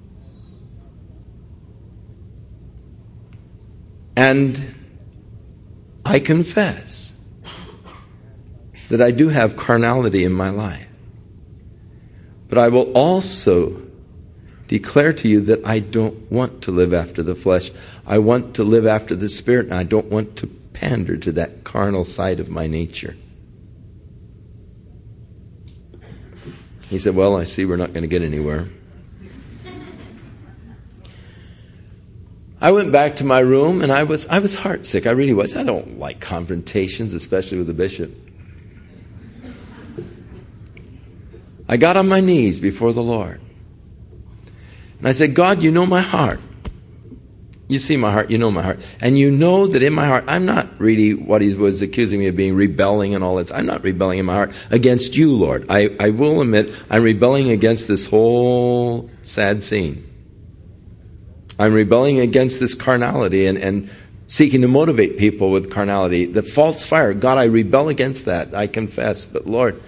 And I confess that I do have carnality in my life. But I will also declare to you that I don't want to live after the flesh. I want to live after the Spirit, and I don't want to pander to that carnal side of my nature. He said, well, I see we're not going to get anywhere. I went back to my room, and I was heartsick. I really was. I don't like confrontations, especially with the bishop. I got on my knees before the Lord. And I said, God, you know my heart. You see my heart, you know my heart. And you know that in my heart, I'm not really what he was accusing me of being, rebelling and all that. I'm not rebelling in my heart against you, Lord. I will admit I'm rebelling against this whole sad scene. I'm rebelling against this carnality and seeking to motivate people with carnality. The false fire, God, I rebel against that. I confess. But Lord,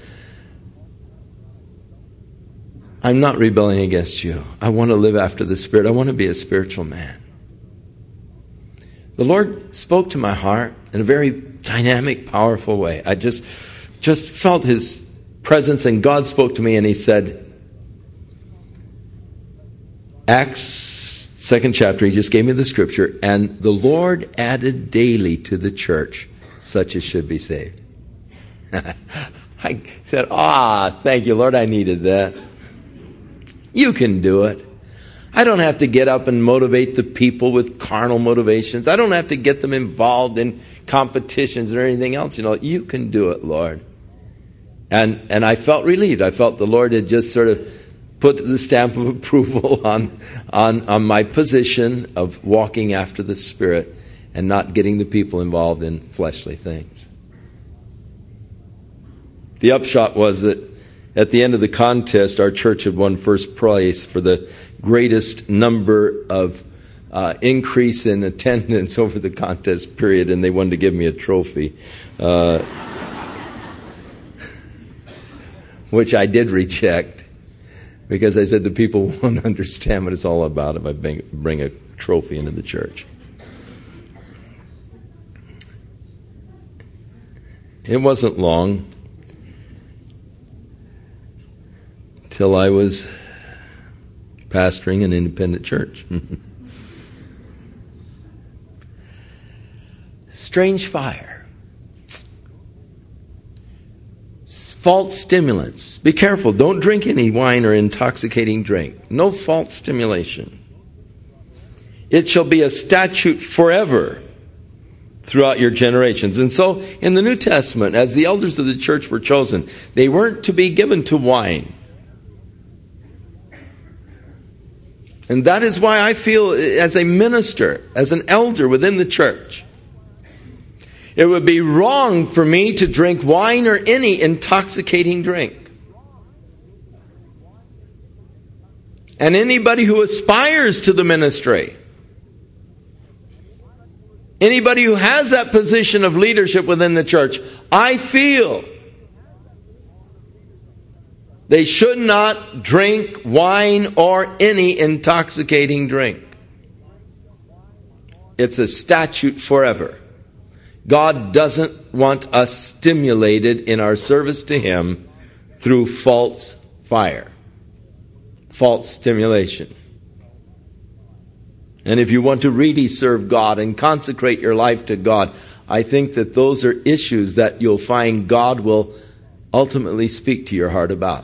I'm not rebelling against you. I want to live after the Spirit. I want to be a spiritual man. The Lord spoke to my heart in a very dynamic, powerful way. I just felt His presence, and God spoke to me, and He said, Acts 2nd chapter, He just gave me the scripture, and the Lord added daily to the church such as should be saved. I said, thank you, Lord, I needed that. You can do it. I don't have to get up and motivate the people with carnal motivations. I don't have to get them involved in competitions or anything else. You know, you can do it, Lord. And I felt relieved. I felt the Lord had just sort of put the stamp of approval on my position of walking after the Spirit and not getting the people involved in fleshly things. The upshot was that at the end of the contest, our church had won first place for the greatest number of increase in attendance over the contest period, and they wanted to give me a trophy, which I did reject because I said the people won't understand what it's all about if I bring a trophy into the church. It wasn't long till I was pastoring an independent church. Strange fire. False stimulants. Be careful. Don't drink any wine or intoxicating drink. No false stimulation. It shall be a statute forever throughout your generations. And so in the New Testament, as the elders of the church were chosen, they weren't to be given to wine. And that is why I feel as a minister, as an elder within the church, it would be wrong for me to drink wine or any intoxicating drink. And anybody who aspires to the ministry, anybody who has that position of leadership within the church, I feel they should not drink wine or any intoxicating drink. It's a statute forever. God doesn't want us stimulated in our service to Him through false fire, false stimulation. And if you want to really serve God and consecrate your life to God, I think that those are issues that you'll find God will ultimately speak to your heart about.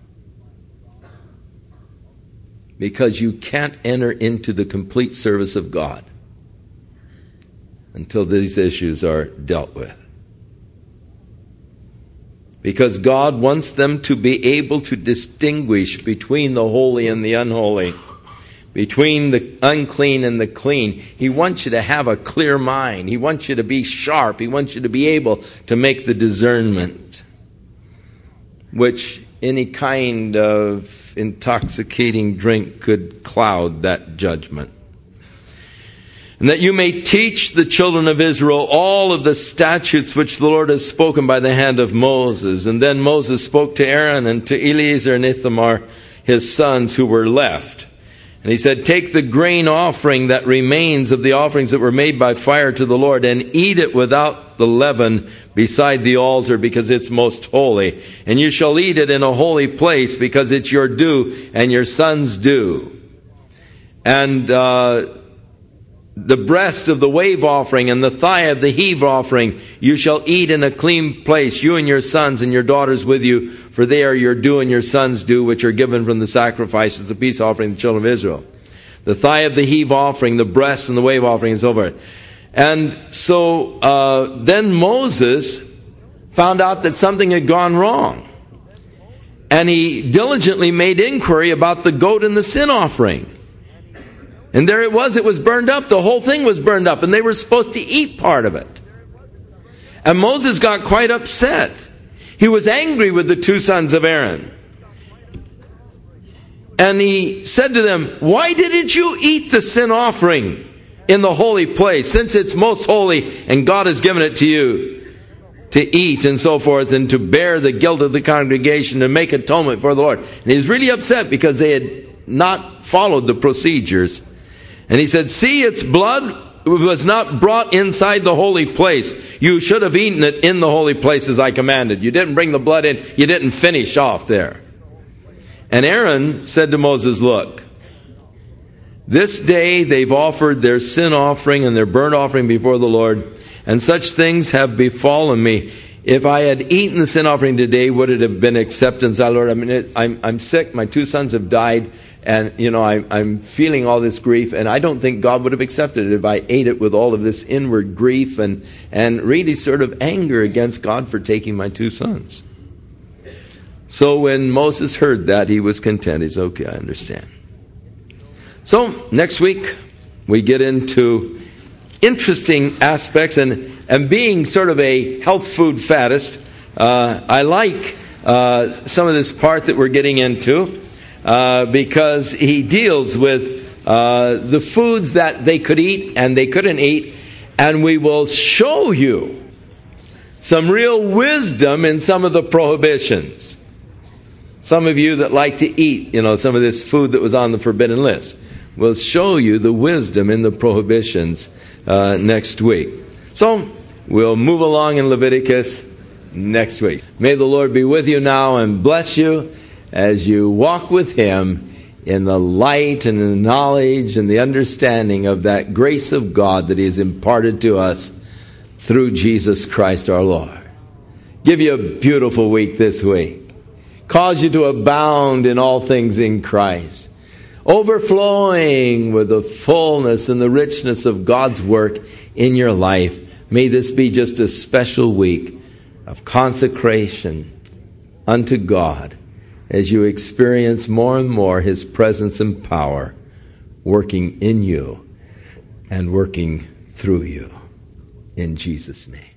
Because you can't enter into the complete service of God until these issues are dealt with. Because God wants them to be able to distinguish between the holy and the unholy, between the unclean and the clean. He wants you to have a clear mind. He wants you to be sharp. He wants you to be able to make the discernment, which any kind of intoxicating drink could cloud that judgment. And that you may teach the children of Israel all of the statutes which the Lord has spoken by the hand of Moses. And then Moses spoke to Aaron and to Eleazar and Ithamar, his sons who were left. And he said, take the grain offering that remains of the offerings that were made by fire to the Lord and eat it without the leaven beside the altar, because it's most holy. And you shall eat it in a holy place, because it's your due and your son's due. And the breast of the wave offering and the thigh of the heave offering you shall eat in a clean place, you and your sons and your daughters with you, for they are your due and your sons' due, which are given from the sacrifices, the peace offering of the children of Israel. The thigh of the heave offering, the breast and the wave offering, and so forth. And so then Moses found out that something had gone wrong. And he diligently made inquiry about the goat and the sin offering. And there it was burned up. The whole thing was burned up, and they were supposed to eat part of it. And Moses got quite upset. He was angry with the two sons of Aaron. And he said to them, why didn't you eat the sin offering in the holy place, since it's most holy and God has given it to you to eat and so forth, and to bear the guilt of the congregation and make atonement for the Lord? And he was really upset because they had not followed the procedures. And he said, see, its blood was not brought inside the holy place. You should have eaten it in the holy place as I commanded. You didn't bring the blood in. You didn't finish off there. And Aaron said to Moses, look, this day they've offered their sin offering and their burnt offering before the Lord, and such things have befallen me. If I had eaten the sin offering today, would it have been acceptance, our Lord? I mean, I'm sick. My two sons have died. And, I'm feeling all this grief, and I don't think God would have accepted it if I ate it with all of this inward grief and really sort of anger against God for taking my two sons. So when Moses heard that, he was content. He's okay, I understand. So next week, we get into interesting aspects, and being sort of a health food faddist, I like some of this part that we're getting into. Because he deals with the foods that they could eat and they couldn't eat. And we will show you some real wisdom in some of the prohibitions. Some of you that like to eat, some of this food that was on the forbidden list. We'll show you the wisdom in the prohibitions next week. So we'll move along in Leviticus next week. May the Lord be with you now and bless you as you walk with Him in the light and the knowledge and the understanding of that grace of God that He has imparted to us through Jesus Christ our Lord. Give you a beautiful week this week. Cause you to abound in all things in Christ. Overflowing with the fullness and the richness of God's work in your life. May this be just a special week of consecration unto God, as you experience more and more His presence and power working in you and working through you. In Jesus' name.